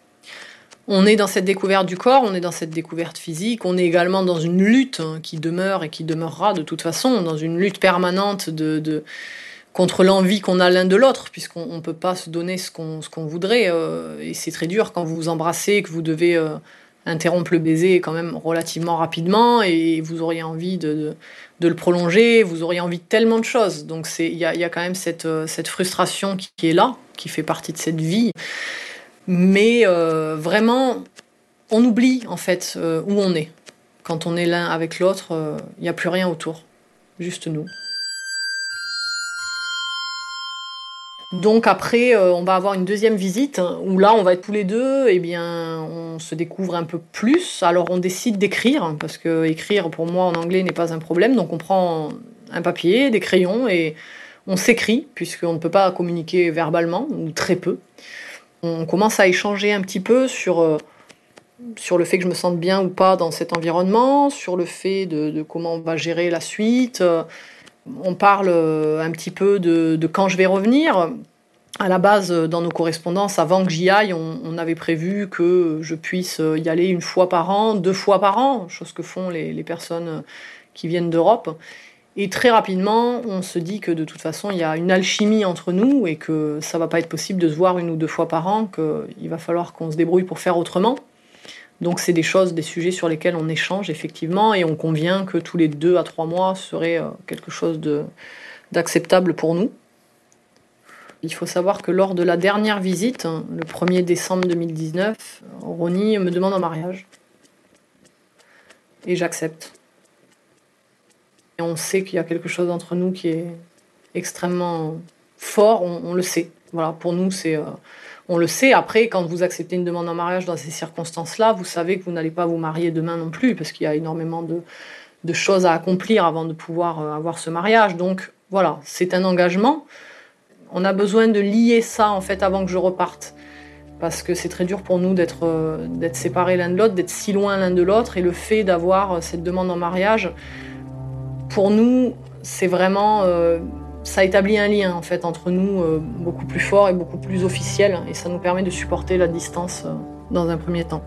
On est dans cette découverte du corps, on est dans cette découverte physique, on est également dans une lutte qui demeure et qui demeurera de toute façon, dans une lutte permanente de... de contre l'envie qu'on a l'un de l'autre, puisqu'on ne peut pas se donner ce qu'on, ce qu'on voudrait. Euh, et c'est très dur quand vous vous embrassez, que vous devez euh, interrompre le baiser quand même relativement rapidement, et vous auriez envie de, de, de le prolonger, vous auriez envie de tellement de choses. Donc il y a, y a quand même cette, cette frustration qui, qui est là, qui fait partie de cette vie. Mais euh, vraiment, on oublie en fait euh, où on est. Quand on est l'un avec l'autre, il euh, n'y a plus rien autour, juste nous. Donc après, euh, on va avoir une deuxième visite où là, on va être tous les deux, et bien, on se découvre un peu plus. Alors, on décide d'écrire, parce que écrire, pour moi, en anglais, n'est pas un problème. Donc, on prend un papier, des crayons, et on s'écrit, puisqu'on ne peut pas communiquer verbalement, ou très peu. On commence à échanger un petit peu sur, euh, sur le fait que je me sente bien ou pas dans cet environnement, sur le fait de, de comment on va gérer la suite. On parle un petit peu de, de quand je vais revenir. À la base, dans nos correspondances, avant que j'y aille, on, on avait prévu que je puisse y aller une fois par an, deux fois par an, chose que font les, les personnes qui viennent d'Europe. Et très rapidement, on se dit que de toute façon, il y a une alchimie entre nous et que ça ne va pas être possible de se voir une ou deux fois par an, qu'il va falloir qu'on se débrouille pour faire autrement. Donc c'est des choses, des sujets sur lesquels on échange effectivement et on convient que tous les deux à trois mois serait quelque chose de, d'acceptable pour nous. Il faut savoir que lors de la dernière visite, le premier décembre deux mille dix-neuf, Ronnie me demande en mariage. Et j'accepte. Et on sait qu'il y a quelque chose entre nous qui est extrêmement fort, on, on le sait. Voilà, pour nous, c'est, euh, on le sait. Après, quand vous acceptez une demande en mariage dans ces circonstances-là, vous savez que vous n'allez pas vous marier demain non plus, parce qu'il y a énormément de, de choses à accomplir avant de pouvoir euh, avoir ce mariage. Donc voilà, c'est un engagement. On a besoin de lier ça en fait avant que je reparte, parce que c'est très dur pour nous d'être, euh, d'être séparés l'un de l'autre, d'être si loin l'un de l'autre, et le fait d'avoir cette demande en mariage, pour nous, c'est vraiment, euh, ça établit un lien en fait entre nous euh, beaucoup plus fort et beaucoup plus officiel, et ça nous permet de supporter la distance euh, dans un premier temps.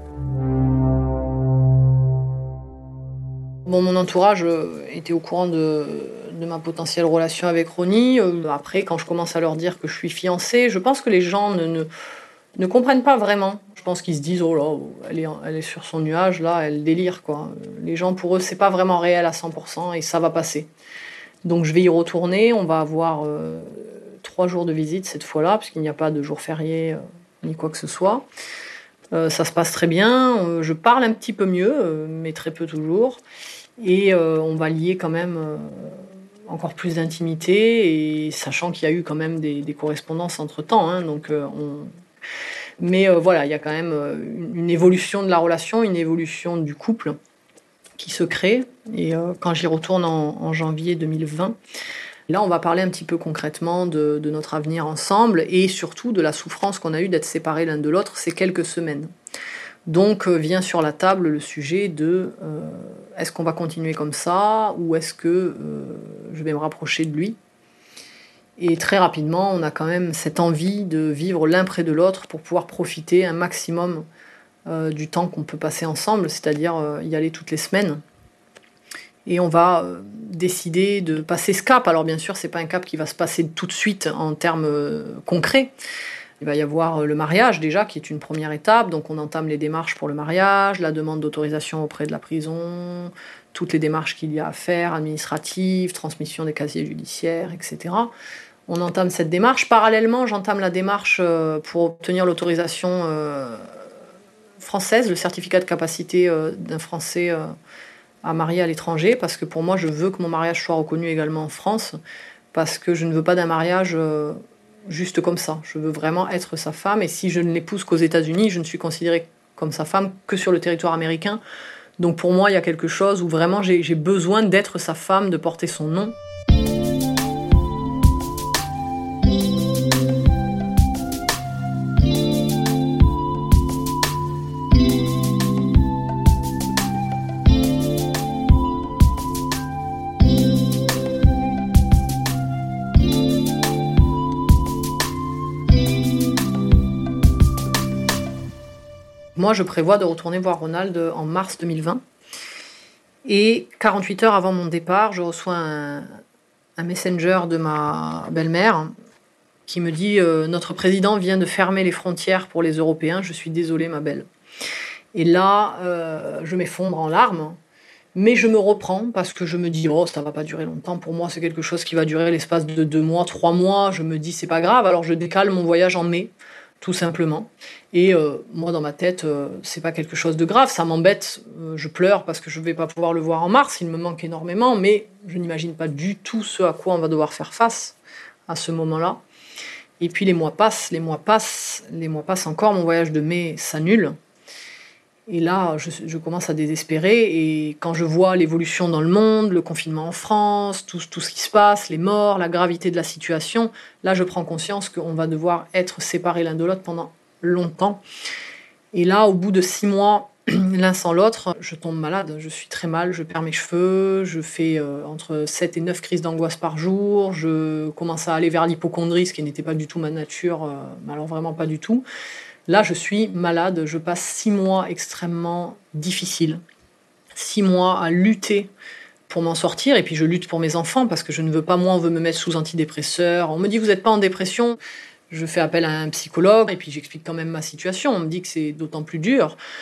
Bon, mon entourage euh, était au courant de, de ma potentielle relation avec Ronnie. Euh, après, quand je commence à leur dire que je suis fiancée, je pense que les gens ne, ne, ne comprennent pas vraiment. Je pense qu'ils se disent « Oh là, elle est, elle est sur son nuage, là, elle délire, quoi ». Les gens, pour eux, c'est pas vraiment réel à cent pour cent et ça va passer. Donc je vais y retourner, on va avoir euh, trois jours de visite cette fois-là, puisqu'il n'y a pas de jour férié euh, ni quoi que ce soit. Euh, ça se passe très bien, euh, je parle un petit peu mieux, euh, mais très peu toujours. Et euh, on va lier quand même euh, encore plus d'intimité, et sachant qu'il y a eu quand même des, des correspondances entre-temps. Hein, donc, euh, on... Mais euh, voilà, il y a quand même une, une évolution de la relation, une évolution du couple qui se crée. Et euh, quand j'y retourne en, en janvier deux mille vingt, là on va parler un petit peu concrètement de, de notre avenir ensemble, et surtout de la souffrance qu'on a eue d'être séparés l'un de l'autre ces quelques semaines. Donc euh, vient sur la table le sujet de euh, est-ce qu'on va continuer comme ça, ou est-ce que euh, je vais me rapprocher de lui. Et très rapidement, on a quand même cette envie de vivre l'un près de l'autre pour pouvoir profiter un maximum euh, du temps qu'on peut passer ensemble, c'est-à-dire euh, y aller toutes les semaines. Et on va euh, décider de passer ce cap. Alors bien sûr, c'est pas un cap qui va se passer tout de suite en termes euh, concrets. Il va y avoir le mariage déjà, qui est une première étape. Donc on entame les démarches pour le mariage, la demande d'autorisation auprès de la prison, toutes les démarches qu'il y a à faire, administratives, transmission des casiers judiciaires, et cetera. On entame cette démarche. Parallèlement, j'entame la démarche pour obtenir l'autorisation française, le certificat de capacité d'un Français à marier à l'étranger, parce que pour moi, je veux que mon mariage soit reconnu également en France, parce que je ne veux pas d'un mariage juste comme ça. Je veux vraiment être sa femme, et si je ne l'épouse qu'aux États-Unis, je ne suis considérée comme sa femme que sur le territoire américain. Donc pour moi, il y a quelque chose où vraiment j'ai, j'ai besoin d'être sa femme, de porter son nom. Moi, je prévois de retourner voir Ronald en mars deux mille vingt. Et quarante-huit heures avant mon départ, je reçois un, un messenger de ma belle-mère qui me dit euh, « Notre président vient de fermer les frontières pour les Européens, je suis désolée, ma belle ». Et là, euh, je m'effondre en larmes, mais je me reprends parce que je me dis « Oh, ça ne va pas durer longtemps. Pour moi, c'est quelque chose qui va durer l'espace de deux mois, trois mois. » Je me dis « C'est pas grave. » Alors, je décale mon voyage en mai, tout simplement. Et euh, moi, dans ma tête, euh, c'est pas quelque chose de grave, ça m'embête, euh, je pleure parce que je vais pas pouvoir le voir en mars, il me manque énormément, mais je n'imagine pas du tout ce à quoi on va devoir faire face à ce moment-là. Et puis les mois passent, les mois passent, les mois passent encore, mon voyage de mai s'annule. Et là, je, je commence à désespérer, et quand je vois l'évolution dans le monde, le confinement en France, tout, tout ce qui se passe, les morts, la gravité de la situation, là, je prends conscience qu'on va devoir être séparés l'un de l'autre pendant longtemps. Et là, au bout de six mois, l'un sans l'autre, je tombe malade, je suis très mal, je perds mes cheveux, je fais euh, entre sept et neuf crises d'angoisse par jour, je commence à aller vers l'hypocondrie, ce qui n'était pas du tout ma nature, euh, mais alors vraiment pas du tout. Là, je suis malade, je passe six mois extrêmement difficiles, six mois à lutter pour m'en sortir, et puis je lutte pour mes enfants, parce que je ne veux pas, moi, on veut me mettre sous antidépresseurs, on me dit « vous n'êtes pas en dépression », je fais appel à un psychologue, et puis j'explique quand même ma situation, on me dit que c'est d'autant plus dur.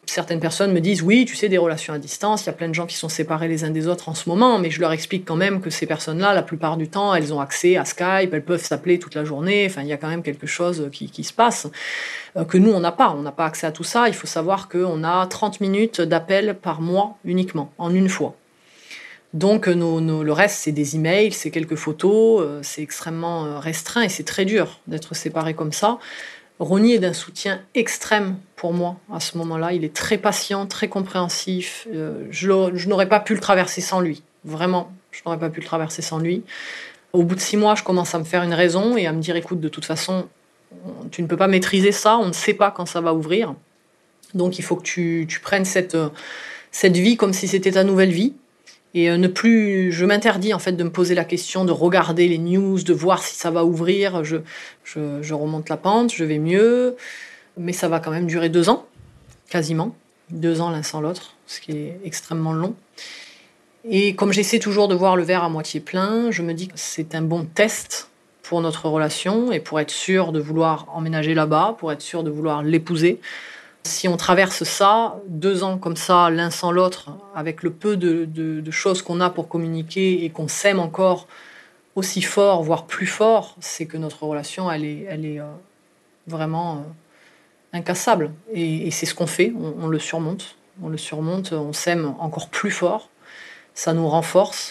Certaines personnes me disent « oui, tu sais, des relations à distance, il y a plein de gens qui sont séparés les uns des autres en ce moment », mais je leur explique quand même que ces personnes-là, la plupart du temps, elles ont accès à Skype, elles peuvent s'appeler toute la journée, enfin, il y a quand même quelque chose qui, qui se passe, euh, que nous, on n'a pas. On n'a pas accès à tout ça. Il faut savoir qu'on a trente minutes d'appel par mois uniquement, en une fois. Donc, nos, nos, le reste, c'est des emails, c'est quelques photos, euh, c'est extrêmement restreint et c'est très dur d'être séparés comme ça. Ronnie est d'un soutien extrême pour moi à ce moment-là. Il est très patient, très compréhensif. Euh, je, je n'aurais pas pu le traverser sans lui. Vraiment, je n'aurais pas pu le traverser sans lui. Au bout de six mois, je commence à me faire une raison et à me dire, écoute, de toute façon, tu ne peux pas maîtriser ça, on ne sait pas quand ça va ouvrir. Donc, il faut que tu, tu prennes cette, cette vie comme si c'était ta nouvelle vie. Et ne plus, je m'interdis en fait de me poser la question, de regarder les news, de voir si ça va ouvrir. Je, je, je remonte la pente, je vais mieux, mais ça va quand même durer deux ans, quasiment. Deux ans l'un sans l'autre, ce qui est extrêmement long. Et comme j'essaie toujours de voir le verre à moitié plein, je me dis que c'est un bon test pour notre relation et pour être sûr de vouloir emménager là-bas, pour être sûr de vouloir l'épouser. Si on traverse ça, deux ans comme ça, l'un sans l'autre, avec le peu de, de, de choses qu'on a pour communiquer et qu'on s'aime encore aussi fort, voire plus fort, c'est que notre relation, elle est, elle est euh, vraiment euh, incassable. Et, et c'est ce qu'on fait, on, on le surmonte, on le surmonte, on s'aime encore plus fort, ça nous renforce.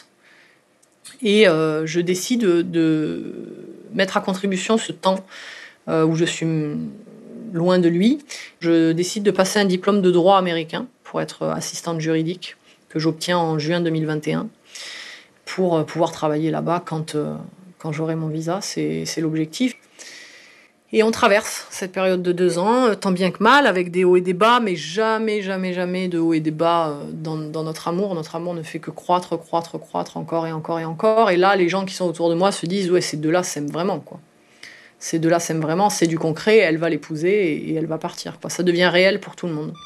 Et euh, je décide de, de mettre à contribution ce temps euh, où je suis loin de lui. Je décide de passer un diplôme de droit américain pour être assistante juridique que j'obtiens en juin deux mille vingt et un pour pouvoir travailler là-bas quand, euh, quand j'aurai mon visa. C'est, c'est l'objectif. Et on traverse cette période de deux ans, tant bien que mal, avec des hauts et des bas, mais jamais, jamais, jamais de hauts et des bas dans, dans notre amour. Notre amour ne fait que croître, croître, croître encore et encore et encore. Et là, les gens qui sont autour de moi se disent « ouais, ces deux-là s'aiment vraiment, quoi. » Ces deux-là s'aiment vraiment, c'est du concret, elle va l'épouser et elle va partir, quoi. Ça devient réel pour tout le monde.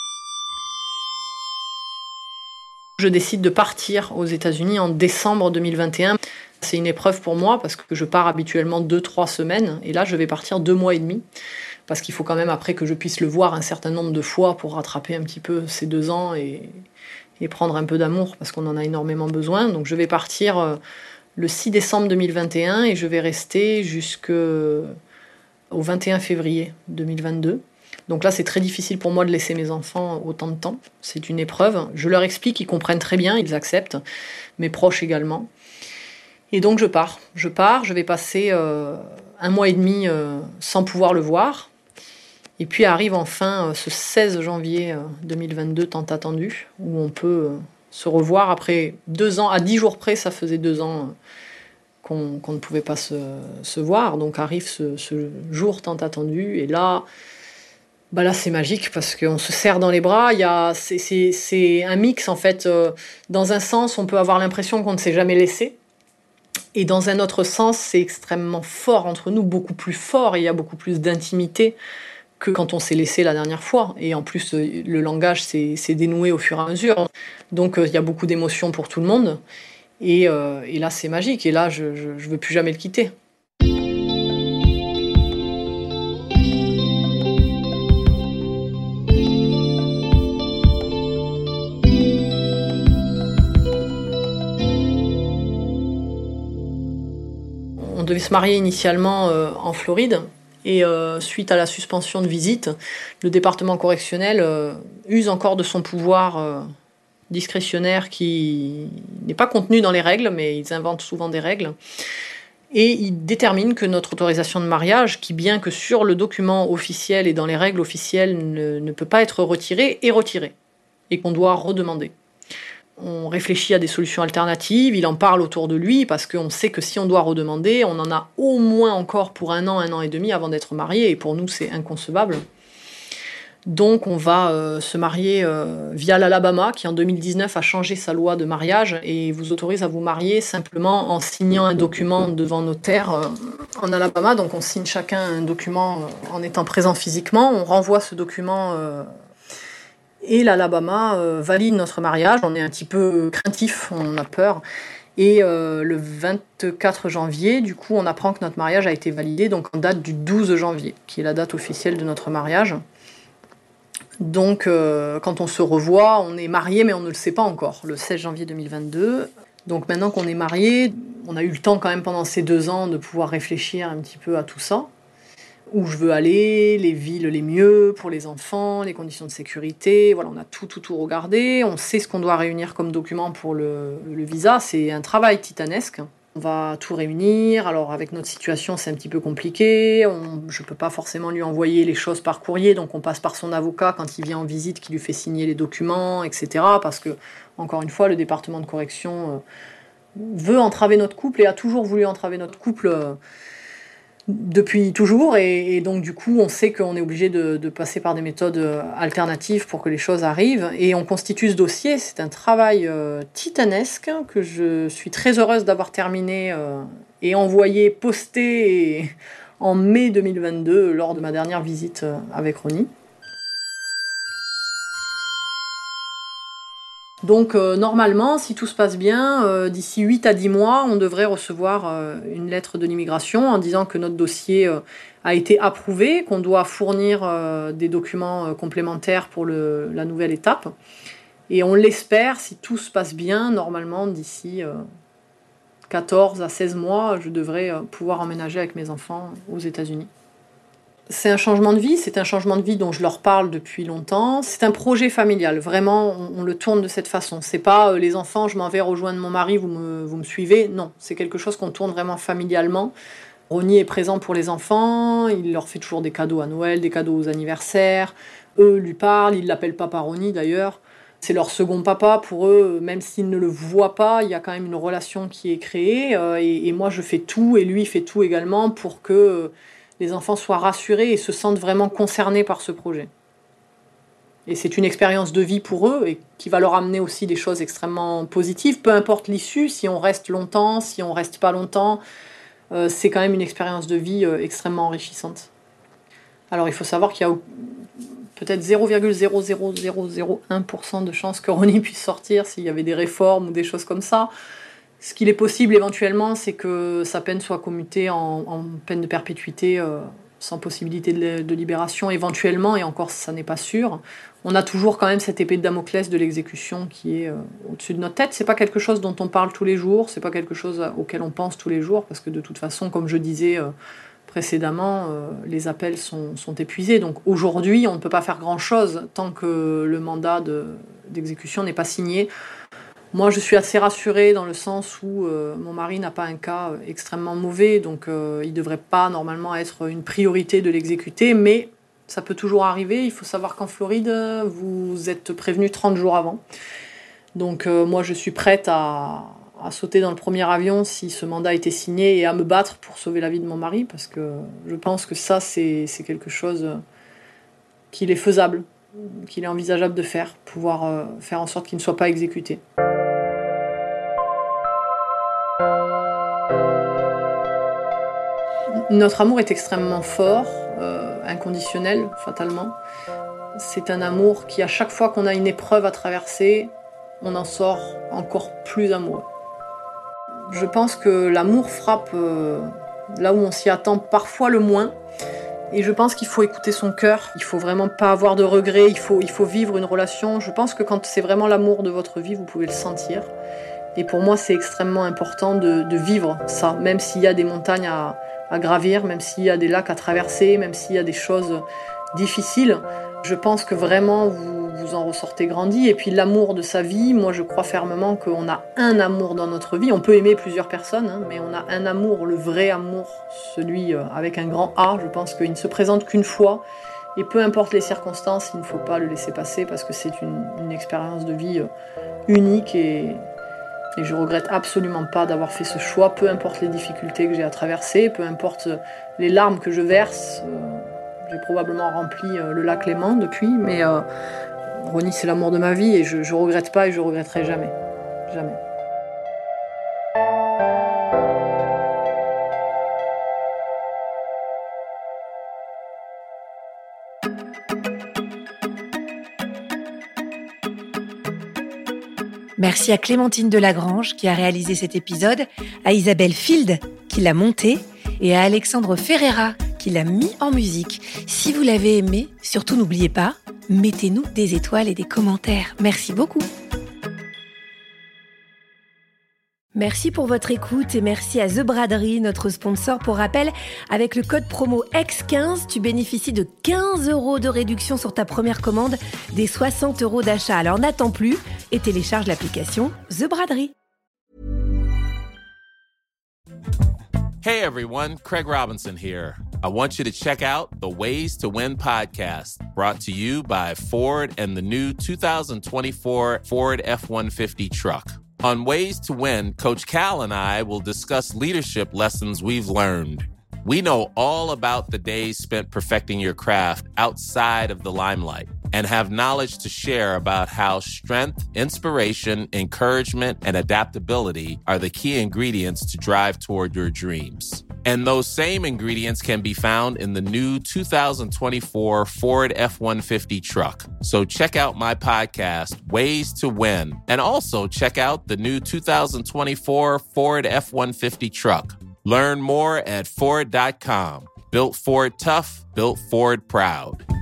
Je décide de partir aux États-Unis en décembre deux mille vingt et un. C'est une épreuve pour moi parce que je pars habituellement deux, trois semaines et là je vais partir deux mois et demi parce qu'il faut quand même après que je puisse le voir un certain nombre de fois pour rattraper un petit peu ces deux ans et, et prendre un peu d'amour parce qu'on en a énormément besoin. Donc je vais partir euh, le six décembre deux mille vingt et un et je vais rester jusqu'au vingt et un février deux mille vingt-deux. Donc là, c'est très difficile pour moi de laisser mes enfants autant de temps. C'est une épreuve. Je leur explique, ils comprennent très bien, ils acceptent. Mes proches également. Et donc je pars. Je pars, je vais passer euh, un mois et demi euh, sans pouvoir le voir. Et puis arrive enfin euh, ce seize janvier euh, deux mille vingt-deux, tant attendu, où on peut euh, se revoir après deux ans. À dix jours près, ça faisait deux ans euh, qu'on, qu'on ne pouvait pas se, se voir. Donc arrive ce, ce jour tant attendu. Et là... Bah là, c'est magique parce qu'on se serre dans les bras. Il y a, c'est, c'est, c'est un mix, en fait. Euh, dans un sens, on peut avoir l'impression qu'on ne s'est jamais laissé. Et dans un autre sens, c'est extrêmement fort entre nous, beaucoup plus fort. Et il y a beaucoup plus d'intimité que quand on s'est laissé la dernière fois. Et en plus, le langage s'est, s'est dénoué au fur et à mesure. Donc, euh, il y a beaucoup d'émotions pour tout le monde. Et, euh, et là, c'est magique. Et là, je ne veux plus jamais le quitter. On devait se marier initialement euh, en Floride et euh, suite à la suspension de visite, le département correctionnel euh, use encore de son pouvoir euh, discrétionnaire qui n'est pas contenu dans les règles, mais ils inventent souvent des règles. Et ils déterminent que notre autorisation de mariage, qui bien que sur le document officiel et dans les règles officielles ne, ne peut pas être retirée, est retirée et qu'on doit redemander. On réfléchit à des solutions alternatives, il en parle autour de lui, parce qu'on sait que si on doit redemander, on en a au moins encore pour un an, un an et demi avant d'être marié, et pour nous c'est inconcevable. Donc on va euh, se marier euh, via l'Alabama, qui en deux mille dix-neuf a changé sa loi de mariage, et vous autorise à vous marier simplement en signant un document devant notaire euh, en Alabama. Donc on signe chacun un document euh, en étant présent physiquement, on renvoie ce document... Euh, Et l'Alabama euh, valide notre mariage. On est un petit peu craintif, on a peur. Et euh, le vingt-quatre janvier, du coup, on apprend que notre mariage a été validé, donc en date du douze janvier, qui est la date officielle de notre mariage. Donc, euh, quand on se revoit, on est mariés, mais on ne le sait pas encore, le seize janvier deux mille vingt-deux. Donc maintenant qu'on est mariés, on a eu le temps quand même pendant ces deux ans de pouvoir réfléchir un petit peu à tout ça. Où je veux aller, les villes les mieux pour les enfants, les conditions de sécurité. Voilà, on a tout, tout, tout regardé. On sait ce qu'on doit réunir comme document pour le, le visa. C'est un travail titanesque. On va tout réunir. Alors, avec notre situation, c'est un petit peu compliqué. On, je ne peux pas forcément lui envoyer les choses par courrier, donc on passe par son avocat quand il vient en visite, qui lui fait signer les documents, et cetera. Parce que, encore une fois, le département de correction euh, veut entraver notre couple et a toujours voulu entraver notre couple euh, depuis toujours. Et, et donc, du coup, on sait qu'on est obligé de, de passer par des méthodes alternatives pour que les choses arrivent. Et on constitue ce dossier. C'est un travail euh, titanesque que je suis très heureuse d'avoir terminé euh, et envoyé, posté et, en mai deux mille vingt-deux, lors de ma dernière visite euh, avec Ronnie. Donc euh, normalement, si tout se passe bien, euh, d'ici huit à dix mois, on devrait recevoir euh, une lettre de l'immigration en disant que notre dossier euh, a été approuvé, qu'on doit fournir euh, des documents euh, complémentaires pour le, la nouvelle étape. Et on l'espère, si tout se passe bien, normalement d'ici euh, quatorze à seize mois, je devrais euh, pouvoir emménager avec mes enfants aux États-Unis. C'est un changement de vie, c'est un changement de vie dont je leur parle depuis longtemps. C'est un projet familial, vraiment, on, on le tourne de cette façon. C'est pas euh, les enfants, je m'en vais rejoindre mon mari, vous me, vous me suivez. Non, c'est quelque chose qu'on tourne vraiment familialement. Ronnie est présent pour les enfants, il leur fait toujours des cadeaux à Noël, des cadeaux aux anniversaires. Eux lui parlent, ils l'appellent papa Ronnie d'ailleurs. C'est leur second papa pour eux, même s'ils ne le voient pas, il y a quand même une relation qui est créée. Euh, et, et moi je fais tout, et lui fait tout également pour que euh, les enfants soient rassurés et se sentent vraiment concernés par ce projet. Et c'est une expérience de vie pour eux et qui va leur amener aussi des choses extrêmement positives, peu importe l'issue, si on reste longtemps, si on reste pas longtemps, euh, c'est quand même une expérience de vie euh, extrêmement enrichissante. Alors il faut savoir qu'il y a peut-être zéro virgule zéro zéro zéro zéro un pour cent de chances que Ronnie puisse sortir s'il y avait des réformes ou des choses comme ça. Ce qu'il est possible éventuellement, c'est que sa peine soit commutée en, en peine de perpétuité euh, sans possibilité de, de libération éventuellement, et encore ça n'est pas sûr. On a toujours quand même cette épée de Damoclès de l'exécution qui est euh, au-dessus de notre tête. C'est pas quelque chose dont on parle tous les jours, c'est pas quelque chose auquel on pense tous les jours, parce que de toute façon, comme je disais euh, précédemment, euh, les appels sont, sont épuisés. Donc aujourd'hui, on ne peut pas faire grand-chose tant que le mandat de, d'exécution n'est pas signé. Moi, je suis assez rassurée dans le sens où euh, mon mari n'a pas un cas extrêmement mauvais, donc euh, il ne devrait pas normalement être une priorité de l'exécuter, mais ça peut toujours arriver. Il faut savoir qu'en Floride, vous êtes prévenu trente jours avant. Donc euh, moi, je suis prête à, à sauter dans le premier avion si ce mandat était signé et à me battre pour sauver la vie de mon mari, parce que je pense que ça, c'est, c'est quelque chose qu'il est faisable, qu'il est envisageable de faire, pouvoir euh, faire en sorte qu'il ne soit pas exécuté. Notre amour est extrêmement fort, euh, inconditionnel, fatalement. C'est un amour qui, à chaque fois qu'on a une épreuve à traverser, on en sort encore plus amoureux. Je pense que l'amour frappe euh, là où on s'y attend parfois le moins. Et je pense qu'il faut écouter son cœur, il faut vraiment pas avoir de regrets, il faut, il faut vivre une relation. Je pense que quand c'est vraiment l'amour de votre vie, vous pouvez le sentir. Et pour moi, c'est extrêmement important de, de vivre ça, même s'il y a des montagnes à, à gravir, même s'il y a des lacs à traverser, même s'il y a des choses difficiles. Je pense que vraiment, vous, vous en ressortez grandi. Et puis l'amour de sa vie, moi je crois fermement qu'on a un amour dans notre vie. On peut aimer plusieurs personnes, hein, mais on a un amour, le vrai amour, celui avec un grand A. Je pense qu'il ne se présente qu'une fois. Et peu importe les circonstances, il ne faut pas le laisser passer parce que c'est une, une expérience de vie unique et... Et je regrette absolument pas d'avoir fait ce choix, peu importe les difficultés que j'ai à traverser, peu importe les larmes que je verse. Euh, j'ai probablement rempli euh, le lac Léman depuis, mais euh, Ronnie, c'est l'amour de ma vie et je, je regrette pas et je regretterai jamais. Jamais. Merci à Clémentine Delagrange qui a réalisé cet épisode, à Isabelle Field qui l'a monté et à Alexandre Ferreira qui qu'il a mis en musique. Si vous l'avez aimé, surtout n'oubliez pas, mettez-nous des étoiles et des commentaires. Merci beaucoup. Merci pour votre écoute et merci à The Braderie, notre sponsor. Pour rappel, avec le code promo X quinze, tu bénéficies de quinze euros de réduction sur ta première commande des soixante euros d'achat. Alors n'attends plus et télécharge l'application The Braderie. Hey everyone, Craig Robinson here. I want you to check out the Ways to Win podcast, brought to you by Ford and the new two thousand twenty-four Ford F one fifty truck. On Ways to Win, Coach Cal and I will discuss leadership lessons we've learned. We know all about the days spent perfecting your craft outside of the limelight and have knowledge to share about how strength, inspiration, encouragement, and adaptability are the key ingredients to drive toward your dreams. And those same ingredients can be found in the new two thousand twenty-four Ford F one fifty truck. So check out my podcast, Ways to Win, and also check out the new two thousand twenty-four Ford F one fifty truck. Learn more at Ford dot com. Built Ford tough, built Ford proud.